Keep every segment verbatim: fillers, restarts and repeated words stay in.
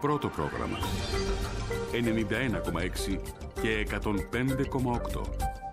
πρώτο πρόγραμμα. ενενήντα ένα κόμμα έξι και εκατόν πέντε κόμμα οκτώ.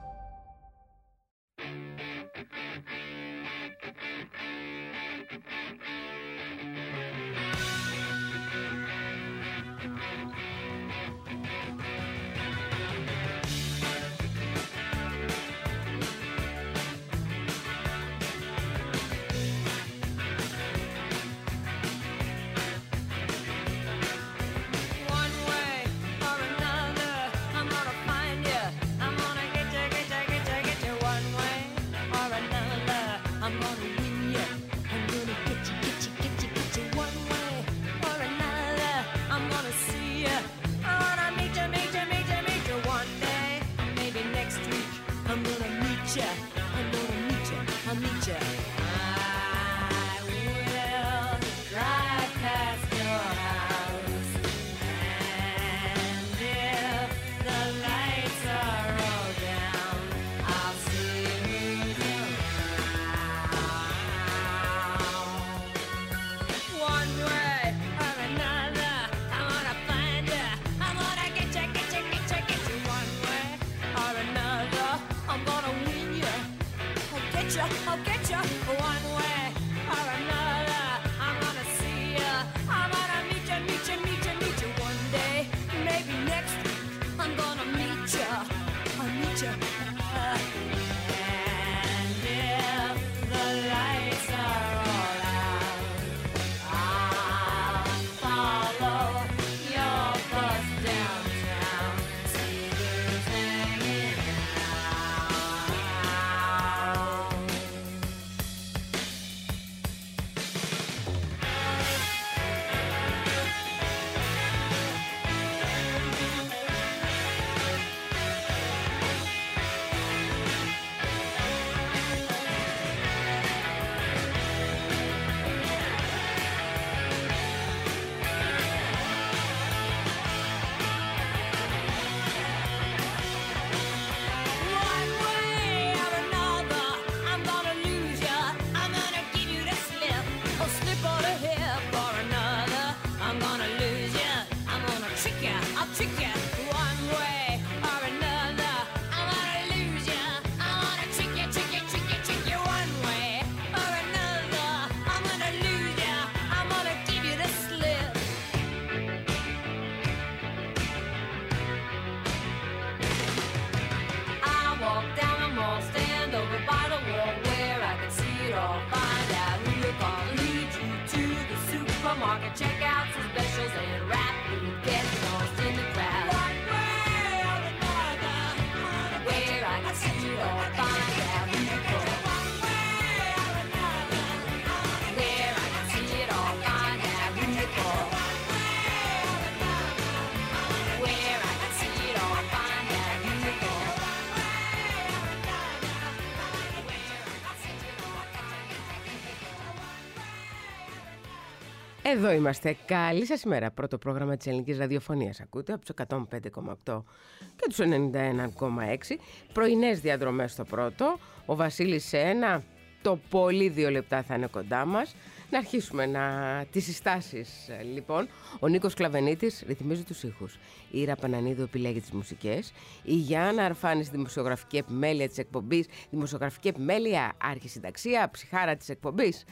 Εδώ είμαστε. Καλή σας ημέρα. Πρώτο πρόγραμμα της ελληνικής ραδιοφωνίας ακούτε από τους εκατόν πέντε κόμμα οκτώ και τους ενενήντα ένα κόμμα έξι. Πρωινές διαδρομές στο πρώτο. Ο Βασίλης σε ένα, το πολύ δύο λεπτά θα είναι κοντά μας. Να αρχίσουμε να... τις συστάσεις λοιπόν. Ο Νίκος Κλαβενίτης ρυθμίζει τους ήχους. Η Ήρα Πανανίδου επιλέγει τις μουσικές. Η Γιάννα Αρφάνης, δημοσιογραφική επιμέλεια της εκπομπής. Δημοσιογραφική επιμέλεια, αρχισυνταξία, ψυχάρα της εκπομπής.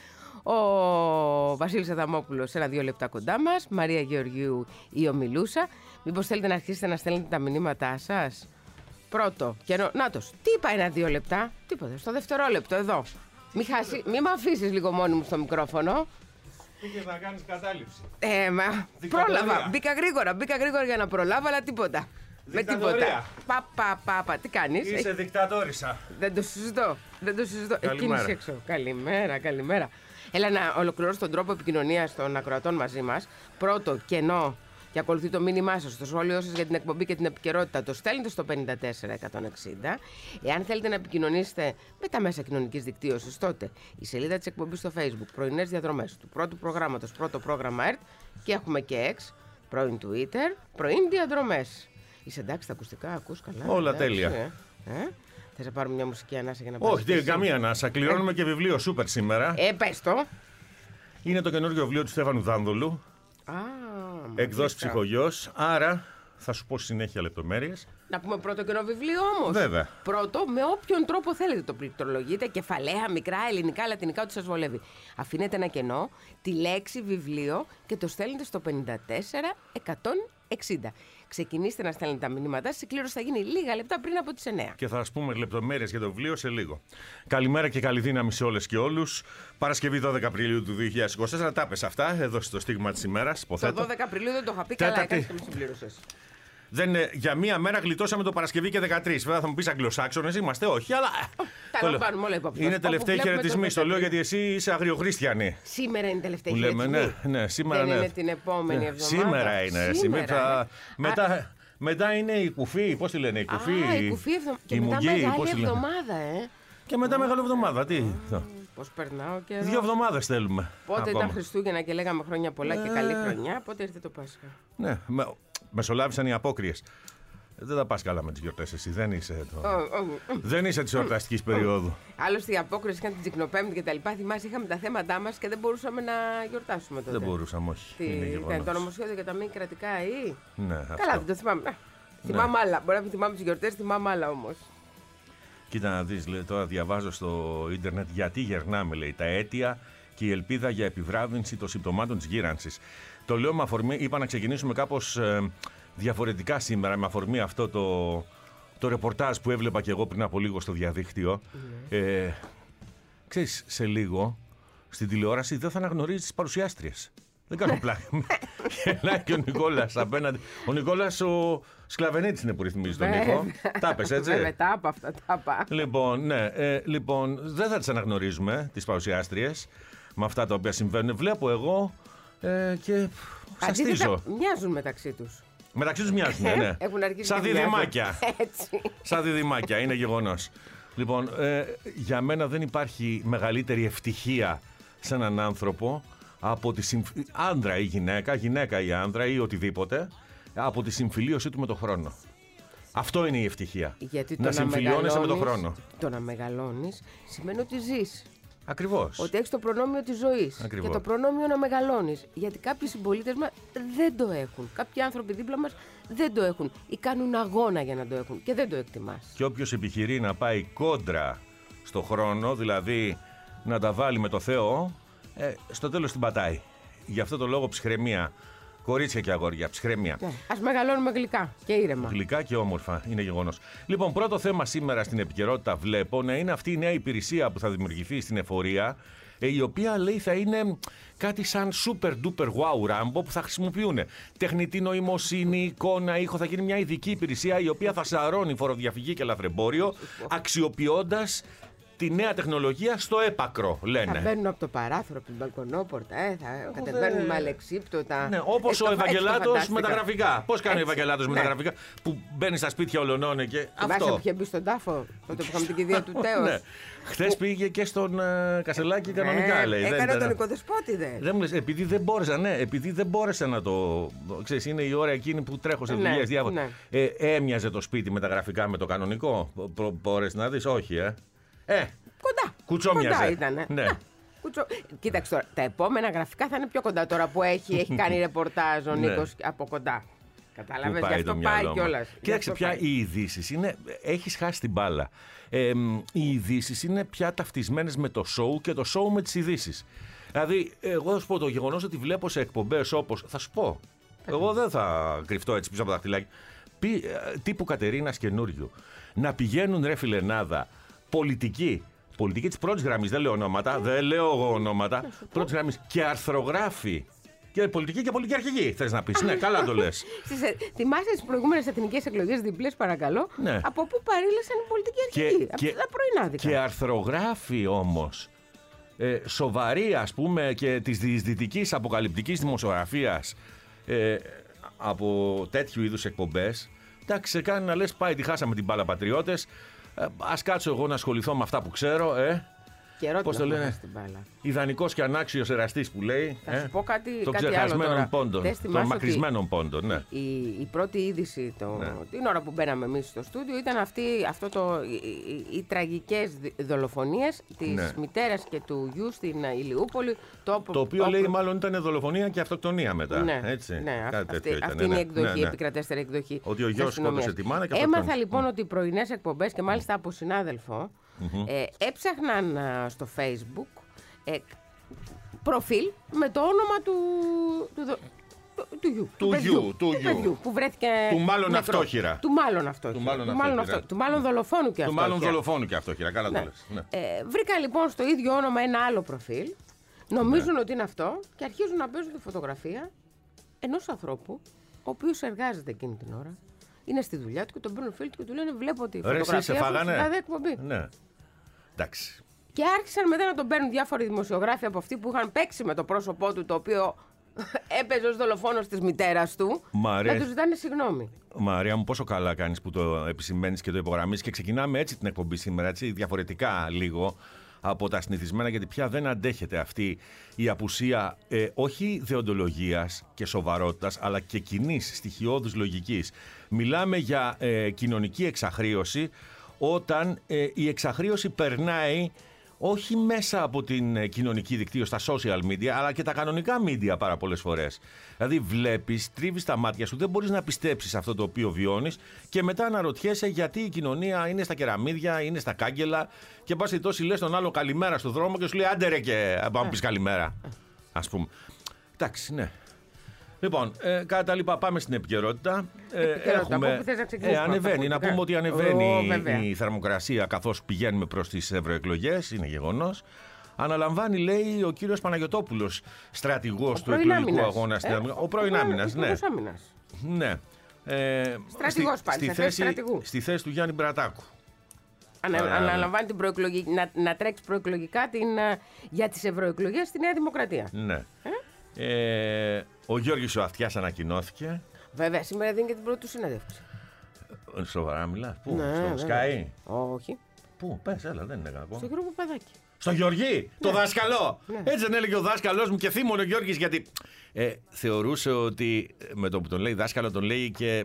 Ο Βασίλης Αδαμόπουλος σε ένα-δύο λεπτά κοντά μας. Μαρία Γεωργίου η ομιλούσα. Μήπως θέλετε να αρχίσετε να στέλνετε τα μηνύματά σας? Πρώτο, καιρό. Νάτος, τι είπα ένα-δύο λεπτά? Τίποτα, στο δευτερόλεπτο εδώ. Μη, χάσει, μη με αφήσεις λίγο μόνη μου στο μικρόφωνο. Πήγες να κάνεις κατάληψη. Ε, μα πρόλαβα. Μπήκα γρήγορα, μπήκα γρήγορα για να προλάβω, αλλά τίποτα. Με τίποτα. Πα, πα, πα, πα. Τι κάνεις? Είσαι ε... δικτατόρισα. Δεν το συζητώ. Δεν το συζητώ. Καλημέρα. Εκείνη έξω. Καλημέρα, καλημέρα. Έλα να ολοκληρώσω τον τρόπο επικοινωνίας των ακροατών μαζί μας. Πρώτο, κενό. Και ακολουθεί το μήνυμά σας, το σχόλιο σας για την εκπομπή και την επικαιρότητα. Το στέλνετε στο πέντε τέσσερα εκατόν εξήντα. Εάν θέλετε να επικοινωνήσετε με τα μέσα κοινωνικής δικτύωσης, τότε η σελίδα της εκπομπής στο Facebook, πρωινές διαδρομές του πρώτου προγράμματος, πρώτο πρόγραμμα ΕΡΤ, και έχουμε και X, πρώην Twitter, πρωιν διαδρομές. Είσαι εντάξει τα ακουστικά, ακούς καλά? Όλα εντάξει, τέλεια. Ε? Ε? Θες να πάρουμε μια μουσική ανάσα για να Όχι, τι, καμία ανάσα. Κληρώνουμε ε? και βιβλίο σούπερ σήμερα. Ε, πες το. Είναι το καινούργιο βιβλίο του Στέφανου Δάνδολου. Α, Εκδόσεις Ψυχογιός. Άρα θα σου πω συνέχεια λεπτομέρειες. Να πούμε πρώτο καινό βιβλίο όμως. Βέβαια. Πρώτο, με όποιον τρόπο θέλετε το πληκτρολογείτε, κεφαλαία, μικρά, ελληνικά, λατινικά, ό,τι σας βολεύει. Αφήνετε ένα κενό, τη λέξη βιβλίο και το στέλνετε στο πενήντα τέσσερα εκατόν εξήντα. Ξεκινήστε να στέλνετε τα μηνύματά σας. Η κλήρωση θα γίνει λίγα λεπτά πριν από τις εννιά. Και θα σας πούμε λεπτομέρειες για το βιβλίο σε λίγο. Καλημέρα και καλή δύναμη σε όλες και όλους. Παρασκευή δώδεκα Απριλίου του δύο χιλιάδες είκοσι τέσσερα. Τα πες αυτά, εδώ στο στίγμα της ημέρας. Το δώδεκα Απριλίου δεν το είχα πει. Καλά, Τέταρτη... έκανες και με συμπλήρωσες. Δεν, για μία μέρα γλιτώσαμε το Παρασκευή και δεκατρείς. Βέβαια θα μου πεις Αγγλοσάξονες είμαστε, όχι, αλλά. Τα λαμβάνουμε όλα υπόψη. Είναι τελευταίοι χαιρετισμοί. Το λέω γιατί εσύ είσαι αγριοχριστιανή. Σήμερα είναι τελευταία χαιρετισμοί. Ναι, ναι, σήμερα δεν ναι. είναι την επόμενη ναι. εβδομάδα. Σήμερα είναι. Σήμερα θα... είναι. Μετά, Α... μετά είναι η κουφή, πώς τη λένε, η κουφή. Α, η κουφή εβδομάδα. Και μετά μουγγί, μεγάλη εβδομάδα, ε. Και μετά μεγάλη εβδομάδα, τι. Πώς περνάω και. Δύο εβδομάδες θέλουμε. Πότε ακόμα. ήταν Χριστούγεννα και λέγαμε χρόνια πολλά και καλή χρονιά, πότε ήρθε το Πάσχα. Ναι, με... μεσολάβησαν οι απόκριες. Δεν τα πας καλά με τις γιορτές εσύ, δεν είσαι, το... oh, oh. δεν είσαι της εορταστικής περίοδου. Άλλωστε οι απόκριες είχαν την Τζικνοπέμπτη και τα λοιπά. Θυμάσαι, είχαμε τα θέματά μας και δεν μπορούσαμε να γιορτάσουμε τότε. Δεν μπορούσαμε, όχι. Τι ήταν το νομοσχέδιο για τα μη κρατικά ή. Ναι, καλά, αυτό. δεν το θυμάμαι. Ναι. Θυμάμαι άλλα. Μπορεί να μην θυμάμαι τις γιορτές, θυμάμαι άλλα όμως. Κοίτα να δεις, λέει, τώρα διαβάζω στο ίντερνετ γιατί γερνάμε, λέει, τα αίτια και η ελπίδα για επιβράδυνση των συμπτωμάτων της γύρανσης. Το λέω με αφορμή, είπα να ξεκινήσουμε κάπως ε, διαφορετικά σήμερα, με αφορμή αυτό το, το ρεπορτάζ που έβλεπα και εγώ πριν από λίγο στο διαδίκτυο. Mm. Ε, ξέρεις, σε λίγο στην τηλεόραση δεν θα αναγνωρίζεις τις παρουσιάστριες. Δεν κάνω πλάκα. Γελάει και ο Νικόλας απέναντι. Ο Νικόλας ο Σκλαβενίτης είναι που ρυθμίζει τον ήχο. Τα πες, έτσι. Βέβαια, τα είπα αυτά, τα είπα. Λοιπόν, ναι, ε, λοιπόν, δεν θα τις αναγνωρίζουμε τις παρουσιάστριες με αυτά τα οποία συμβαίνουν. Βλέπω εγώ ε, και σαστίζω. Μοιάζουν μεταξύ τους. Μεταξύ τους μοιάζουν, ναι. Έχουν αρχίσει σαν διδυμάκια. Έτσι. Σαν διδυμάκια, είναι γεγονός. Λοιπόν, ε, για μένα δεν υπάρχει μεγαλύτερη ευτυχία σε έναν άνθρωπο από τη συμφ... άντρα ή γυναίκα, γυναίκα ή άντρα ή οτιδήποτε, από τη συμφιλίωσή του με τον χρόνο. Αυτό είναι η ευτυχία. Γιατί να συμφιλιώνεσαι με τον χρόνο. Το να μεγαλώνεις σημαίνει ότι ζεις. Ακριβώς. Ότι έχεις το προνόμιο της ζωής. Ακριβώς. Και το προνόμιο να μεγαλώνεις. Γιατί κάποιοι συμπολίτες μας δεν το έχουν. Κάποιοι άνθρωποι δίπλα μας δεν το έχουν. Ή κάνουν αγώνα για να το έχουν. Και δεν το εκτιμάς. Και όποιος επιχειρεί να πάει κόντρα στο χρόνο, δηλαδή να τα βάλει με το Θεό, ε, στο τέλος την πατάει. Γι' αυτό το λόγο ψυχραιμία. Κορίτσια και αγόρια, ψυχραιμία. Ναι. Ας μεγαλώνουμε γλυκά και ήρεμα. Γλυκά και όμορφα, είναι γεγονός. Λοιπόν, πρώτο θέμα σήμερα στην επικαιρότητα βλέπω να είναι αυτή η νέα υπηρεσία που θα δημιουργηθεί στην εφορία, η οποία λέει θα είναι κάτι σαν super duper wow Rambo που θα χρησιμοποιούν τεχνητή νοημοσύνη, εικόνα, ήχο. Θα γίνει μια ειδική υπηρεσία η οποία θα σαρώνει φοροδιαφυγή και λαθρεμπόριο, αξιοποιώντας τη νέα τεχνολογία στο έπακρο, λένε. Θα μπαίνουν από το παράθυρο, από την μπαλκονόπορτα, ε, θα κατεβαίνουν με αλεξίπτωτα. Ναι, όπως ο Ευαγγελάτος με τα γραφικά. Πώς κάνει ο Ευαγγελάτος με ναι. τα γραφικά, που μπαίνει στα σπίτια ολονών και αυτό. Θυμάσαι που είχε μπει στον τάφο, τότε που είχαμε την κηδεία του Τέος. Ναι. Χθες πήγε και στον uh, Κασελάκη κανονικά, ναι, λέει. Έκανε δεν, τον οικοδεσπότη, δε. Δεν μου λες, επειδή δεν μπόρεσα, ναι, επειδή δεν μπόρεσα να το. Ξέρεις, είναι η ώρα εκείνη που τρέχω σε δουλειές ναι, διάφορα. Ναι. Ε, έμοιαζε το σπίτι με τα γραφικά με το κανονικό. Μπόρεσες να δεις, όχι, ε. Ε, κοντά. Κουτσόμοιαζε. Κοντά ήτανε. Ναι. Κουτσο... Κοίταξε τώρα, τα επόμενα γραφικά θα είναι πιο κοντά τώρα που έχει, έχει κάνει ρεπορτάζ ο Νίκος από κοντά. Κατάλαβες, γι' αυτό πάει κιόλας. Κοίταξε πια οι ειδήσεις είναι. Έχεις χάσει την μπάλα. Ε, οι ειδήσεις είναι πια ταυτισμένες με το show και το show με τις ειδήσεις. Δηλαδή, εγώ θα σου πω το γεγονός ότι βλέπω σε εκπομπές όπως. Θα σου πω. Εγώ δεν θα κρυφτώ έτσι πίσω από τα δαχτυλάκια. Τύπου Κατερίνας καινούριου. Να πηγαίνουν ρε φιλενάδα πολιτικοί. Πολιτική της πρώτης γραμμής, δεν λέω ονόματα, δεν λέω εγώ ονόματα. Πρώτης γραμμής και αρθρογράφοι. Και πολιτική και πολιτική αρχηγοί, θες να πεις. Ναι, καλά το λες. Θυμάσαι τις προηγούμενες εθνικές εκλογές διπλές, παρακαλώ. Ναι. Από πού παρήλεσαν οι πολιτικοί αρχηγοί. Και, από τα πρωινάδικα. Και αρθρογράφοι όμως. Ε, σοβαροί, ας πούμε, και της δυτικής αποκαλυπτικής δημοσιογραφίας ε, από τέτοιου είδους εκπομπές. Εντάξει, σε κάνει να λες, πάει, τη χάσαμε την μπάλα πατριώτες. Ας κάτσω εγώ να ασχοληθώ με αυτά που ξέρω, ε. πώς το λένε, ιδανικός και ανάξιος εραστής που λέει. Θα σου ε, πω κάτι, των κάτι ξεχασμένων πόντων, των μακρισμένων πόντων. Ναι. Η, η πρώτη είδηση το, ναι. την ώρα που μπαίναμε εμείς στο στούντιο ήταν αυτή, αυτό το, οι, οι, οι τραγικές δολοφονίες της ναι. μητέρας και του γιου στην Ηλιούπολη. Το, το οποίο το, λέει το, μάλλον ήταν δολοφονία και αυτοκτονία μετά. Ναι, έτσι, ναι, κάτι αυτή, ήταν, αυτή είναι ναι, η εκδοχή, ναι, ναι. η επικρατέστερη εκδοχή. Ότι ο γιος σκότωσε τη μάνα και έμαθα λοιπόν ότι οι πρωινές εκπομπές και μάλιστα από συνάδελφο Mm-hmm. ε, έψαχναν α, στο Facebook ε, προφίλ με το όνομα του, του, του, του, του γιου, του, του, παιδιού, του, του παιδιού που βρέθηκε του μάλλον νεκρό. αυτόχειρα. Του μάλλον αυτόχειρα. Του μάλλον, του μάλλον, αυτόχειρα. αυτό, του μάλλον δολοφόνου και του αυτόχειρα. Του μάλλον δολοφόνου και αυτόχειρα. Καλά ναι. το λες. Ναι. Ε, βρήκα λοιπόν στο ίδιο όνομα ένα άλλο προφίλ. Νομίζουν ναι. ότι είναι αυτό και αρχίζουν να παίζουν τη φωτογραφία ενός ανθρώπου ο οποίος εργάζεται εκείνη την ώρα. Είναι στη δουλειά του και τον παίρνουν φίλοι του και του λένε: βλέπω ότι η φωτογραφία σε φάγανε. Έχει εκπομπή. Ναι. Εντάξει. Και άρχισαν μετά να τον παίρνουν διάφοροι δημοσιογράφοι από αυτοί που είχαν παίξει με το πρόσωπό του, το οποίο έπαιζε ως δολοφόνος της μητέρας του. Μαρία... Να του ζητάνε συγγνώμη. Μαρία μου, πόσο καλά κάνεις που το επισημαίνεις και το υπογραμμίζεις. Και ξεκινάμε έτσι την εκπομπή σήμερα, έτσι, διαφορετικά λίγο από τα συνηθισμένα, γιατί πια δεν αντέχεται αυτή η απουσία ε, όχι δεοντολογίας και σοβαρότητας, αλλά και κοινής στοιχειώδους λογικής. Μιλάμε για ε, κοινωνική εξαχρίωση, όταν ε, η εξαχρίωση περνάει όχι μέσα από την κοινωνική δικτύωση, στα social media, αλλά και τα κανονικά media πάρα πολλές φορές. Δηλαδή βλέπεις, τρίβεις τα μάτια σου, δεν μπορείς να πιστέψεις αυτό το οποίο βιώνεις και μετά αναρωτιέσαι γιατί η κοινωνία είναι στα κεραμίδια, είναι στα κάγκελα και πας και τόσοι λες τον άλλο καλημέρα στο δρόμο και σου λέει άντε ρε και να μου πεις καλημέρα, ας πούμε. Εντάξει, ναι. Λοιπόν, ε, κατά τα λοιπά, πάμε στην επικαιρότητα. Ε, έχουμε, από θες να ξεκινήσουμε, ε, ανεβαίνει, να πούμε ότι ανεβαίνει oh, η θερμοκρασία καθώς πηγαίνουμε προς τις ευρωεκλογές, είναι γεγονός. Αναλαμβάνει, λέει, ο κύριος Παναγιωτόπουλος, στρατηγός του εκλογικού αγώνα στην Ελλάδα. Ο πρώην άμυνας, ναι. ναι. Ε, στρατηγός στη, πάλι, στη, θέση, στη θέση του Γιάννη Μπρατάκου. Ανα, Ανα, αναλαμβάνει την προεκλογική, να, να τρέξει προεκλογικά την, για τις ευρωεκλογές στη Νέα Δημοκρατία. Ναι. Ε? Ε, ο Γιώργης ο Αυτιάς ανακοινώθηκε. Βέβαια, σήμερα δίνει και την πρώτη του συνέντευξη. Σοβαρά μιλάς, πού, ναι, στο Sky? Όχι. Πού, πες, έλα, δεν είναι κακό. Στο Γιώργο Παπαδάκη. Στο Γεωργή, ναι. Το δάσκαλο. Ναι. Έτσι δεν έλεγε ο δάσκαλός μου και θύμωνε ο Γιώργης, γιατί ε, θεωρούσε ότι με το που τον λέει δάσκαλο τον λέει και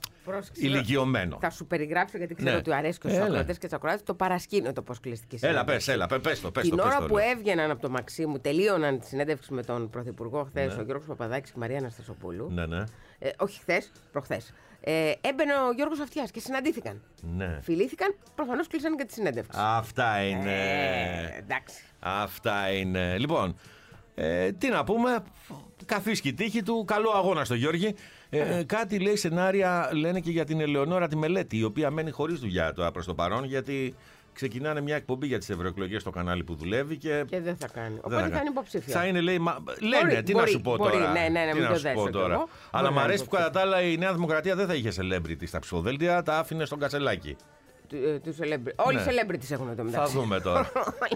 ηλικιωμένο. Θα σου περιγράψω, γιατί ξέρω ναι. ότι αρέσει και στους ακροατές και στους ακροατές, το παρασκήνιο το πώς κλειστική συνέντευξη. Έλα, πες, έλα, πες το. Πες την το, ώρα πες που το, έβγαιναν από το Μαξίμου, τελείωναν τη συνέντευξη με τον Πρωθυπουργό χθες, ναι. ο Γιώργος Παπαδάκης και η Μαρία Αναστασοπούλου. Ναι, ναι. Ε, όχι χθες, προχθές. Ε, έμπαινε ο Γιώργος Αυτιάς και συναντήθηκαν. Ναι. Φιλήθηκαν, προφανώς κλείσαν και τη συνέντευξη. Αυτά είναι. Ε, εντάξει. Αυτά είναι. Λοιπόν, ε, τι να πούμε. Καθίσκει τύχη του. Καλό αγώνα στο Γιώργη. Ε, ε. Κάτι λέει σενάρια λένε και για την Ελεονόρα τη Μελέτη, η οποία μένει χωρίς δουλειά τώρα προς το παρόν, γιατί ξεκινάνε μια εκπομπή για τις ευρωεκλογές στο κανάλι που δουλεύει και, και δεν θα κάνει. Οπότε θα, θα είναι υποψήφια. Θα είναι, λέει, μα... λένε, μπορεί, τι μπορεί, να σου πω μπορεί, τώρα. Ναι, ναι, ναι, τι μην να το σου πω τώρα. Εγώ, αλλά μου αρέσει που κατά τα άλλα η Νέα Δημοκρατία δεν θα είχε celebrity στα ψηφοδέλτια, τα άφηνε στον Κασελάκη. Του celebrity. Όλοι οι ναι. celebrities έχουν εδώ μεταξύ. Θα δούμε τώρα.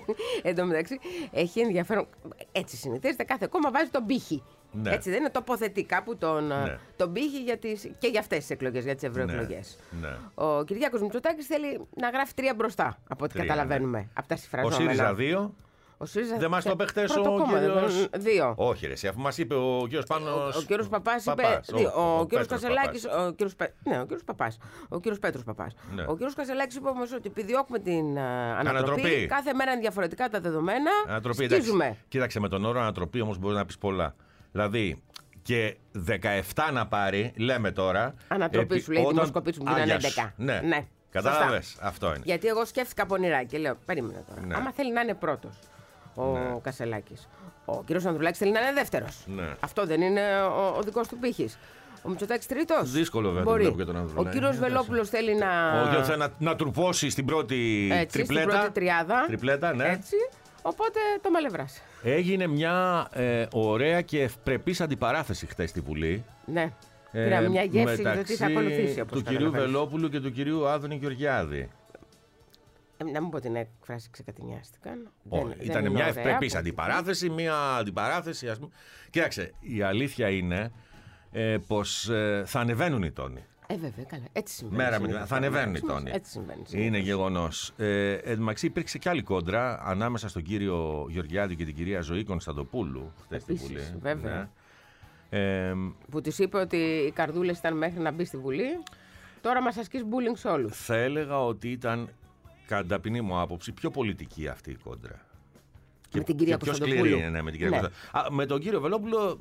Εν τω μεταξύ, έχει ενδιαφέρον. Έτσι συνηθίζεται, κάθε κόμμα βάζει τον πύχη. Ναι. Έτσι δεν είναι, τοποθετεί κάπου τον, ναι. τον πύχη για τις, και για αυτές τις εκλογές, για τις ευρωεκλογές. Ναι. Ναι. Ο Κυριάκος Μητσοτάκης θέλει να γράφει τρία μπροστά, από ό,τι καταλαβαίνουμε, ναι. από τα συμφραζόμενα. Ο ΣΥΡΙΖΑ δύο. Ο ΣΥΡΙΖΑ δεν μας το είπε χτες ο κύριος... Δύο. Όχι ρε, αφού μας είπε ο κύριος Πάνος... Ο, ο κύριος Παπάς είπε... Δύο. Ο, ο κύριος Κασελάκης... Ο κύριος, ναι, ο κύριος Παπάς. Ο κύριος Πέτρος Παπάς. Ναι. Ο κύριος Κασελάκης είπε όμως ότι επιδιώκουμε την uh, ανατροπή. ανατροπή. Κάθε μέρα είναι διαφορετικά τα δεδομένα. Ανατροπή, σκίζουμε. Κοίταξε, με τον όρο ανατροπή όμως μπορείς να πεις πολλά. Δηλαδή... Και δεκαεπτά να πάρει, λέμε τώρα. Ανατροπή επί... σου λέει, όταν... δημοσκοπήσεις μου γίνανε έντεκα. Ναι, ναι. Κατάλαβες, αυτό είναι. Γιατί εγώ σκέφτηκα πονηρά και λέω, περίμενε τώρα. Ναι. Άμα θέλει να είναι πρώτος ο ναι. Κασελάκης, ο κύριος Ανδρουλάκης θέλει να είναι δεύτερος. Ναι. Αυτό δεν είναι ο, ο δικός του πύχης. Ο Μητσοτάκης τρίτος. Δύσκολο βέβαια μπορεί. Το για τον Ανδρουλάκη. Ο κύριος Βελόπουλος θέλει να... Ο θέλει να, να τουρπώσει στην πρώτη έτσι, τριπλέτα. Στην πρώτη τριάδα. Τριπλέτα, ναι. Έτσι. Οπότε το μαλευράσε. Έγινε μια ε, ωραία και ευπρεπής αντιπαράθεση χθες στη Βουλή. Ναι. Ε, Πήραμε μια γεύση για το τι θα ακολουθήσει. Του κυρίου Βελόπουλου και του κυρίου Άδωνη Γεωργιάδη. Ε, να μην πω την έκφραση ξεκατηνιάστηκαν. Όχι, ήταν δεν μια ευπρεπής αντιπαράθεση, μια αντιπαράθεση, ας πούμε. Κοίταξε, η αλήθεια είναι ε, πως ε, θα ανεβαίνουν οι τόνοι. Ε, βέβαια, καλά. Έτσι συμβαίνει. Μέρα με, θα ανεβαίνει, Τόνι. Έτσι συμβαίνει. Είναι γεγονός. Ε, εν τω μεταξύ υπήρξε κι άλλη κόντρα ανάμεσα στον κύριο Γεωργιάδη και την κυρία Ζωή Κωνσταντοπούλου χθες στη Βουλή. Βέβαια. Ναι. Ε, που της είπε ότι οι καρδούλες ήταν μέχρι να μπει στη Βουλή. Τώρα μας ασκείς bullying σε όλους. Θα έλεγα ότι ήταν, κατά ταπεινή μου άποψη, πιο πολιτική αυτή η κόντρα. Με και, την κυρία και πιο Κωνσταντοπούλου. σκληρή, ναι, με την κυρία Ναι. Κωνσταντοπούλου. Με τον κύριο Βελόπουλο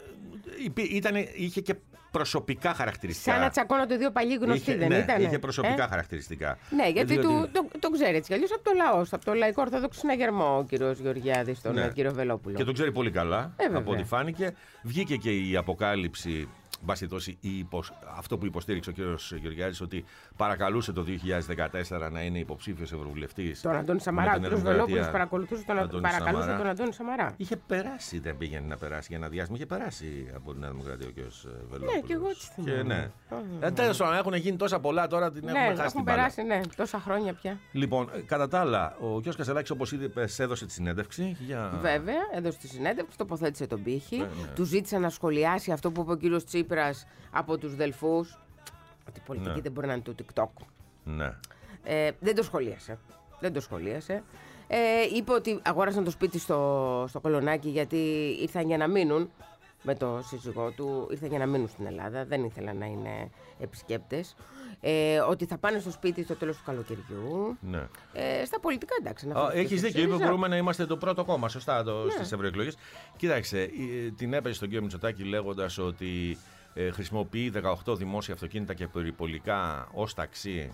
ήτανε, είχε και προσωπικά χαρακτηριστικά. Σαν να τσακώνονται δύο παλιοί γνωστοί, είχε, δεν ναι, ήταν. είχε προσωπικά ε? χαρακτηριστικά. Ναι, γιατί Διότι... το, το, το ξέρει έτσι κι αλλιώς από το λαό, από το λαϊκό ορθόδοξο συναγερμό ο κύριος Γεωργιάδης, τον ναι. κύριο Βελόπουλο. Και τον ξέρει πολύ καλά, ε, από ό,τι φάνηκε. Βγήκε και η αποκάλυψη. Μπασιτώσει, αυτό που υποστήριξε ο κ. Γεωργιάδης, ότι παρακαλούσε το δύο χιλιάδες δεκατέσσερα να είναι υποψήφιος ευρωβουλευτής. Τον Αντώνη Σαμαρά. Ο κ. Βελόπουλος παρακολουθούσε τον Αντώνη παρακαλούσε Σαμαρά. τον Αντώνη Σαμαρά. Είχε περάσει, δεν πήγαινε να περάσει για ένα διάστημα. Είχε περάσει από την Νέα Δημοκρατία ο κ. Βελόπουλος. Ναι, και εγώ έτσι θυμάμαι. Ναι. Ε, τέλος πάντων, έχουν γίνει τόσα πολλά τώρα, την ναι, έχουμε χάσει έχουν την περάσει, μπάλα. ναι, τόσα χρόνια πια. Λοιπόν, κατά τα άλλα, ο κ. Κασελάκης, όπως είδες, έδωσε τη συνέντευξη. Για... Βέβαια, έδωσε τη συνέντευξη, τοποθέτησε τον πύχη. Ναι, ναι. Του ζήτησε να σχολιάσει αυτό που είπε ο κύριος Τσίπρας από τους Δελφούς. Ότι η πολιτική ναι. δεν μπορεί να είναι το TikTok. Ναι. Ε, δεν το σχολίασε. Δεν το σχολίασε. Ε, είπε ότι αγόρασαν το σπίτι στο, στο Κολονάκι γιατί ήρθαν για να μείνουν με το σύζυγό του. Ήρθαν για να μείνουν στην Ελλάδα. Δεν ήθελαν να είναι επισκέπτες. Ε, ότι θα πάνε στο σπίτι στο τέλος του καλοκαιριού. Ναι. Ε, στα πολιτικά, εντάξει. Έχεις δίκιο. Είπε μπορούμε να είμαστε το πρώτο κόμμα, σωστά, το, ναι. στις ευρωεκλογές. Κοίταξε, την έπαιζε στον κύριο Μητσοτάκη λέγοντας ότι ε, χρησιμοποιεί δεκαοκτώ δημόσια αυτοκίνητα και περιπολικά ως ταξί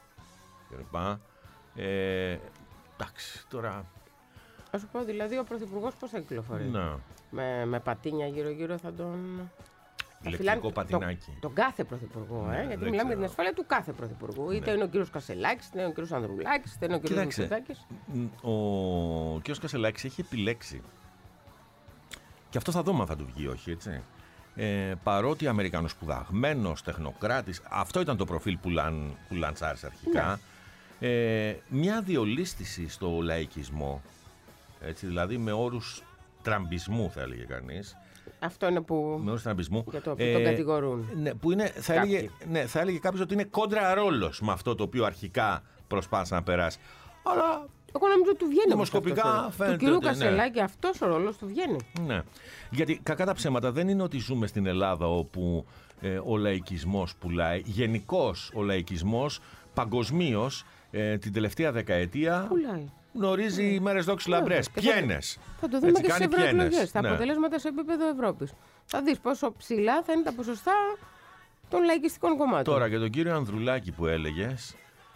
κλπ. Ε, εντάξει, τώρα... Θα σου πω, δηλαδή, ο Πρωθυπουργός πώς θα κυκλοφορεί. Ναι. Με, με πατίνια γύρω-γύρω θα τον... Ηλεκτρικό πατινάκι. Το, τον κάθε πρωθυπουργό, ναι, ε, γιατί μιλάμε για την ασφάλεια του κάθε πρωθυπουργού. Ναι. Είτε είναι ο κύριος Κασελάκης, είτε είναι ο κύριος Ανδρουλάκης, είτε είναι ο κύριος Μητσοτάκης. Ο κύριος Κασελάκης έχει επιλέξει. Και αυτό θα δούμε αν θα του βγει, όχι έτσι. Ε, παρότι Αμερικανοσπουδαγμένος τεχνοκράτης, αυτό ήταν το προφίλ που, λαν, που λαντσάρισε αρχικά. Ναι. Ε, μια διολίσθηση στο λαϊκισμό, έτσι, δηλαδή με όρους τραμπισμού, θα έλεγε κανείς. Αυτό είναι που. Με όρους τραμπισμού. Για το οποίο ε, τον κατηγορούν. Ναι, που είναι, θα, έλεγε, ναι, θα έλεγε κάποιος ότι είναι κόντρα ρόλος με αυτό το οποίο αρχικά προσπάθησε να περάσει. Αλλά. Εγώ νομίζω ότι του βγαίνει. Δημοσκοπικά φαίνεται. Του κυρίου ότι, Κασελάκη ναι. αυτός ο ρόλος του βγαίνει. Ναι. Γιατί κακά τα ψέματα δεν είναι ότι ζούμε στην Ελλάδα όπου ε, ο λαϊκισμός πουλάει. Γενικώς ο λαϊκισμός παγκοσμίως ε, την τελευταία δεκαετία. Πουλάει. Γνωρίζει ναι. μέρες δόξης λαμπρές. Πιένες. Θα το δούμε και στις ευρωεκλογές. Τα ναι. αποτελέσματα σε επίπεδο Ευρώπης. Θα δεις πόσο ψηλά θα είναι τα ποσοστά των λαϊκιστικών κομμάτων. Τώρα για τον κύριο Ανδρουλάκη που έλεγες.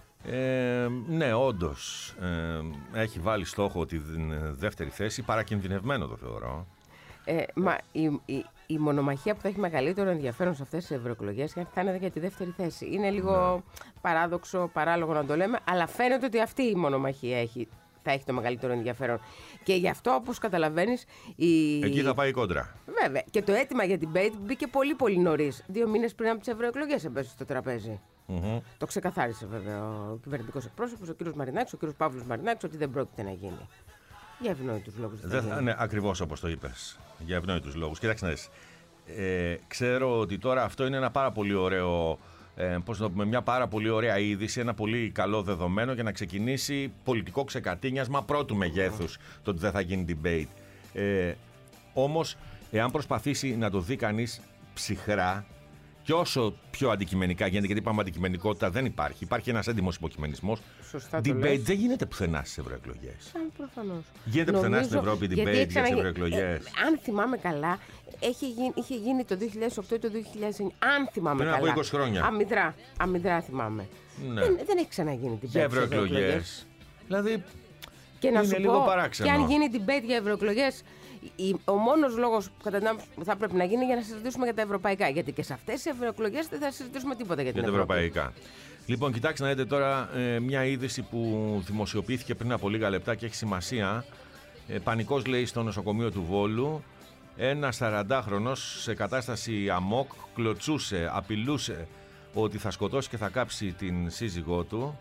Ε, ναι, όντως ε, έχει βάλει στόχο τη δεύτερη θέση. Παρακινδυνευμένο το θεωρώ. Ε, μα η, η, η μονομαχία που θα έχει μεγαλύτερο ενδιαφέρον σε αυτές τις ευρωεκλογές θα είναι για τη δεύτερη θέση. Είναι λίγο ναι. παράδοξο, παράλογο να το λέμε, αλλά φαίνεται ότι αυτή η μονομαχία έχει, θα έχει το μεγαλύτερο ενδιαφέρον. Και γι' αυτό, όπως καταλαβαίνεις. Η... Εκεί θα πάει η κόντρα. Βέβαια. Και το αίτημα για την debate μπήκε πολύ πολύ νωρίς. Δύο μήνες πριν από τις ευρωεκλογές έπεσε στο τραπέζι. Mm-hmm. Το ξεκαθάρισε βέβαια ο κυβερνητικός εκπρόσωπος, ο κ. Μαρινάκης, ο κ. Παύλος Μαρινάκης, ότι δεν πρόκειται να γίνει. Για ευνόητους λόγους. Δεν θα είναι ακριβώς όπως το είπες. Για ευνόητους λόγους. Κοιτάξτε να δεις. Ε, ξέρω ότι τώρα αυτό είναι ένα πάρα πολύ ωραίο. Ε, πώς να το πούμε, μια πάρα πολύ ωραία είδηση, ένα πολύ καλό δεδομένο για να ξεκινήσει πολιτικό ξεκατίνιασμα πρώτου μεγέθους mm. το ότι δεν θα γίνει debate. Ε, όμως, εάν προσπαθήσει να το δει κανείς ψυχρά και όσο πιο αντικειμενικά γίνεται, γιατί είπαμε αντικειμενικότητα δεν υπάρχει, υπάρχει ένας έντιμος υποκειμενισμός. Debate δεν γίνεται πουθενά στις ευρωεκλογές. Προφανώς. Γίνεται Νομίζω, πουθενά στην Ευρώπη debate για τις ευρωεκλογές. Ε, αν θυμάμαι καλά, έχει γίνει, είχε γίνει το δύο χιλιάδες οκτώ ή το δύο χιλιάδες εννιά. Αν θυμάμαι Πριν καλά. από είκοσι χρόνια. Αμυδρά, αμυδρά θυμάμαι. Ναι. Δεν, δεν έχει ξαναγίνει debate για ευρωεκλογές. Δηλαδή. Και να είναι σου λίγο πω, παράξενο. Και αν γίνει debate για ευρωεκλογές, ο μόνος λόγος που κατά την άποψη που θα πρέπει να γίνει για να συζητήσουμε για τα ευρωπαϊκά. Γιατί και σε αυτές τις ευρωεκλογές δεν θα συζητήσουμε τίποτα για την για Ευρώπη. Για τα ευρωπαϊκά. Λοιπόν, κοιτάξτε να δείτε τώρα ε, μια είδηση που δημοσιοποιήθηκε πριν από λίγα λεπτά και έχει σημασία. Ε, πανικός λέει στο νοσοκομείο του Βόλου. Ένας σαραντάχρονος σε κατάσταση αμόκ κλωτσούσε, απειλούσε ότι θα σκοτώσει και θα κάψει την σύζυγό του.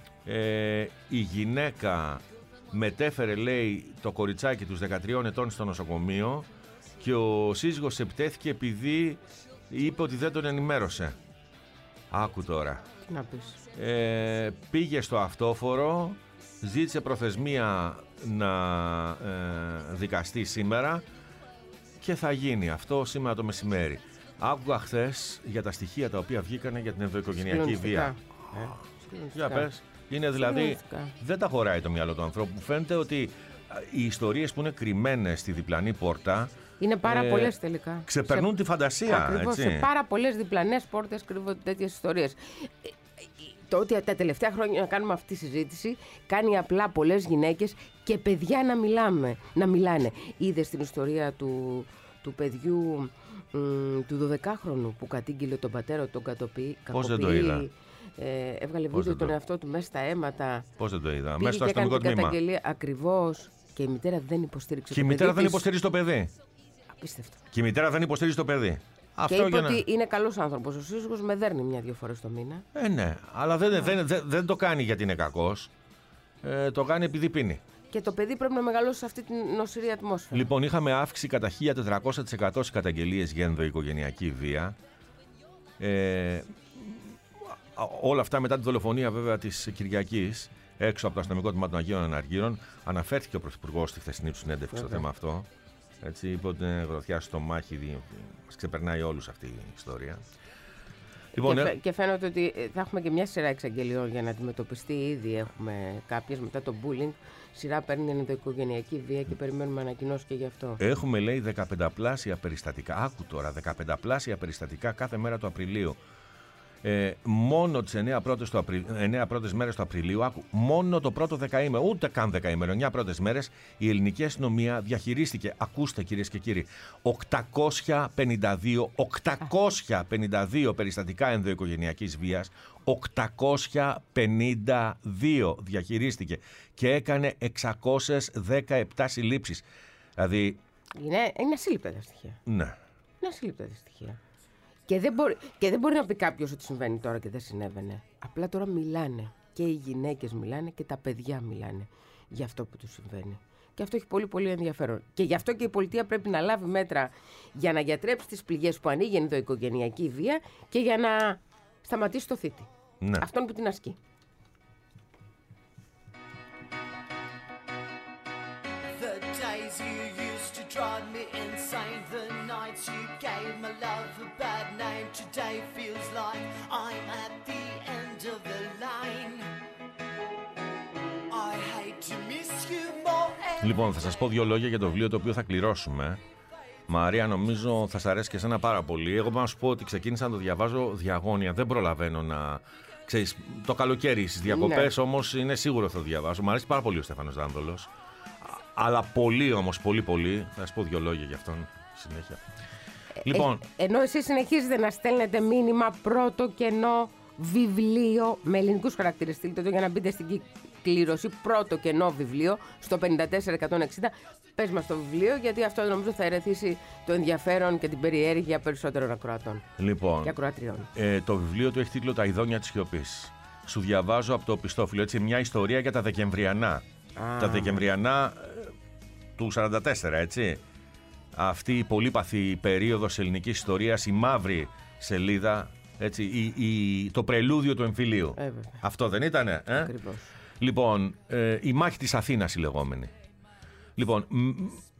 Ε, η γυναίκα μετέφερε, λέει, το κοριτσάκι τους δεκατριών ετών στο νοσοκομείο και ο σύζυγος επιτέθηκε επειδή είπε ότι δεν τον ενημέρωσε. Άκου τώρα. Τι να πεις. Ε, πήγε στο αυτόφορο, ζήτησε προθεσμία να ε, δικαστεί σήμερα και θα γίνει αυτό σήμερα το μεσημέρι. Άκουγα χθες για τα στοιχεία τα οποία βγήκανε για την ενδοοικογενειακή βία. Ε, Για πες. Είναι δηλαδή, δεν τα χωράει το μυαλό του ανθρώπου. Φαίνεται ότι οι ιστορίες που είναι κρυμμένες στη διπλανή πόρτα είναι πάρα ε, πολλές τελικά. ξεπερνούν σε, τη φαντασία. Ακριβώς, έτσι. σε πάρα πολλές διπλανές πόρτες κρύβονται τέτοιες ιστορίες. Το ότι τα τελευταία χρόνια να κάνουμε αυτή τη συζήτηση κάνει απλά πολλές γυναίκες και παιδιά να, μιλάμε, να μιλάνε. Είδε στην ιστορία του, του παιδιού μ, του δωδεκάχρονου που κατήγγειλε τον πατέρα τον κατοποιεί. Πώς δεν το είδα. Ε, έβγαλε βίντεο τον το... εαυτό του μέσα στα αίματα. Πώς δεν το είδα. Πήγε μέσα στο και έκανε αστυνομικό την τμήμα. καταγγελία ακριβώς. Και η μητέρα δεν υποστήριξε Και το η μητέρα παιδί δεν της. υποστηρίζει το παιδί. Απίστευτο. Και η μητέρα δεν υποστηρίζει το παιδί. Και Αυτό είπε για να... ότι είναι καλός άνθρωπος. Ο σύζυγος με δέρνει μια-δυο φορές το μήνα. Ε, ναι, αλλά δεν, δεν, δεν, δεν το κάνει γιατί είναι κακός. Ε, το κάνει επειδή πίνει. Και το παιδί πρέπει να μεγαλώσει σε αυτή την νοσηρή ατμόσφαιρα. Λοιπόν, είχαμε αύξηση κατά χίλια τετρακόσια τοις εκατό στις καταγγελίες για ενδοοικογενειακή βία. Ε, όλα αυτά μετά τη δολοφονία βέβαια της Κυριακής, έξω από το αστυνομικό τμήμα των Αγίων Αναργύρων. Αναφέρθηκε ο Πρωθυπουργός στη χθεσινή του συνέντευξη στο θέμα αυτό. Έτσι, είπε ότι είναι γροθιά στο μάχη, μας ξεπερνάει όλους αυτή η ιστορία. Λοιπόν, και, ε... φαι, και φαίνεται ότι θα έχουμε και μια σειρά εξαγγελιών για να αντιμετωπιστεί. Ήδη έχουμε κάποιες μετά το bullying. Σειρά παίρνει ενδοοικογενειακή βία και περιμένουμε ανακοινώσεις και γι' αυτό. Έχουμε, λέει, δεκαπενταπλάσια περιστατικά. Άκου τώρα, δεκαπενταπλάσια περιστατικά κάθε μέρα του Απριλίου. Ε, μόνο τις εννέα πρώτες, Απρι... εννέα πρώτες μέρες του Απριλίου, άκου, μόνο το πρώτο δεκαήμερο, ούτε καν δεκαήμερο, εννέα πρώτες μέρες, η ελληνική αστυνομία διαχειρίστηκε, ακούστε κυρίες και κύριοι, οκτακόσια πενήντα δύο, οκτακόσια πενήντα δύο περιστατικά ενδοοικογενειακής βίας, οκτακόσια πενήντα δύο διαχειρίστηκε και έκανε εξακόσιες δεκαεπτά συλλήψεις. Δηλαδή... Είναι, είναι ασύλληπτα τα στοιχεία. Ναι. Είναι ασύλληπτα τα στοιχεία. Και δεν, μπορεί, και δεν μπορεί να πει κάποιος ότι συμβαίνει τώρα και δεν συνέβαινε. Απλά τώρα μιλάνε. Και οι γυναίκες μιλάνε και τα παιδιά μιλάνε για αυτό που τους συμβαίνει. Και αυτό έχει πολύ πολύ ενδιαφέρον. Και γι' αυτό και η πολιτεία πρέπει να λάβει μέτρα για να γιατρέψει τις πληγές που ανοίγει η ενδοοικογενειακή βία και για να σταματήσει το θήτη. Ναι. Αυτόν που την ασκεί. Drive me insane. The nights you gave my love a bad name. Today feels like I'm at the end of the line. I hate to miss you more. Λοιπόν, θα σας πω δύο λόγια για το βιβλίο το οποίο θα κληρώσουμε. Μαρία, νομίζω θα σας αρέσει και εσένα πάρα πολύ. Εγώ μπορώ να σου πω ότι ξεκίνησα να το διαβάζω διαγώνια. Δεν προλαβαίνω να... Ξέρεις, το καλοκαίρι στις διακοπές, ναι. Όμως είναι σίγουρο θα το διαβάσω. Μου αρέσει πάρα πολύ ο Στέφανος Δάνδολος. Αλλά πολύ όμως, πολύ πολύ. Θα σας πω δύο λόγια για αυτόν συνέχεια. Ε, λοιπόν. Ε, ενώ εσείς συνεχίζετε να στέλνετε μήνυμα πρώτο κενό βιβλίο με ελληνικούς χαρακτήρες. Στείλτε το για να μπείτε στην κλήρωση. Πρώτο κενό βιβλίο στο πενήντα τέσσερα εκατόν εξήντα. Πες μας το βιβλίο, γιατί αυτό νομίζω θα ερεθίσει το ενδιαφέρον και την περιέργεια περισσότερων ακροατών. Λοιπόν. Και ακροατριών. Ε, το βιβλίο του έχει τίτλο Τα ειδόνια της σιωπής. Σου διαβάζω από το πιστόφυλλο, έτσι, μια ιστορία για τα Δεκεμβριανά. Ah. Τα Δεκεμβριανά του σαράντα τέσσερα, έτσι. Αυτή η πολύπαθη περίοδος ελληνικής ιστορίας, η μαύρη σελίδα, έτσι, η, η, το πρελούδιο του εμφυλίου. Ε, Αυτό δεν ήτανε, ε? Ακριβώς. Λοιπόν, ε, η μάχη της Αθήνας η λεγόμενη. Λοιπόν, μ,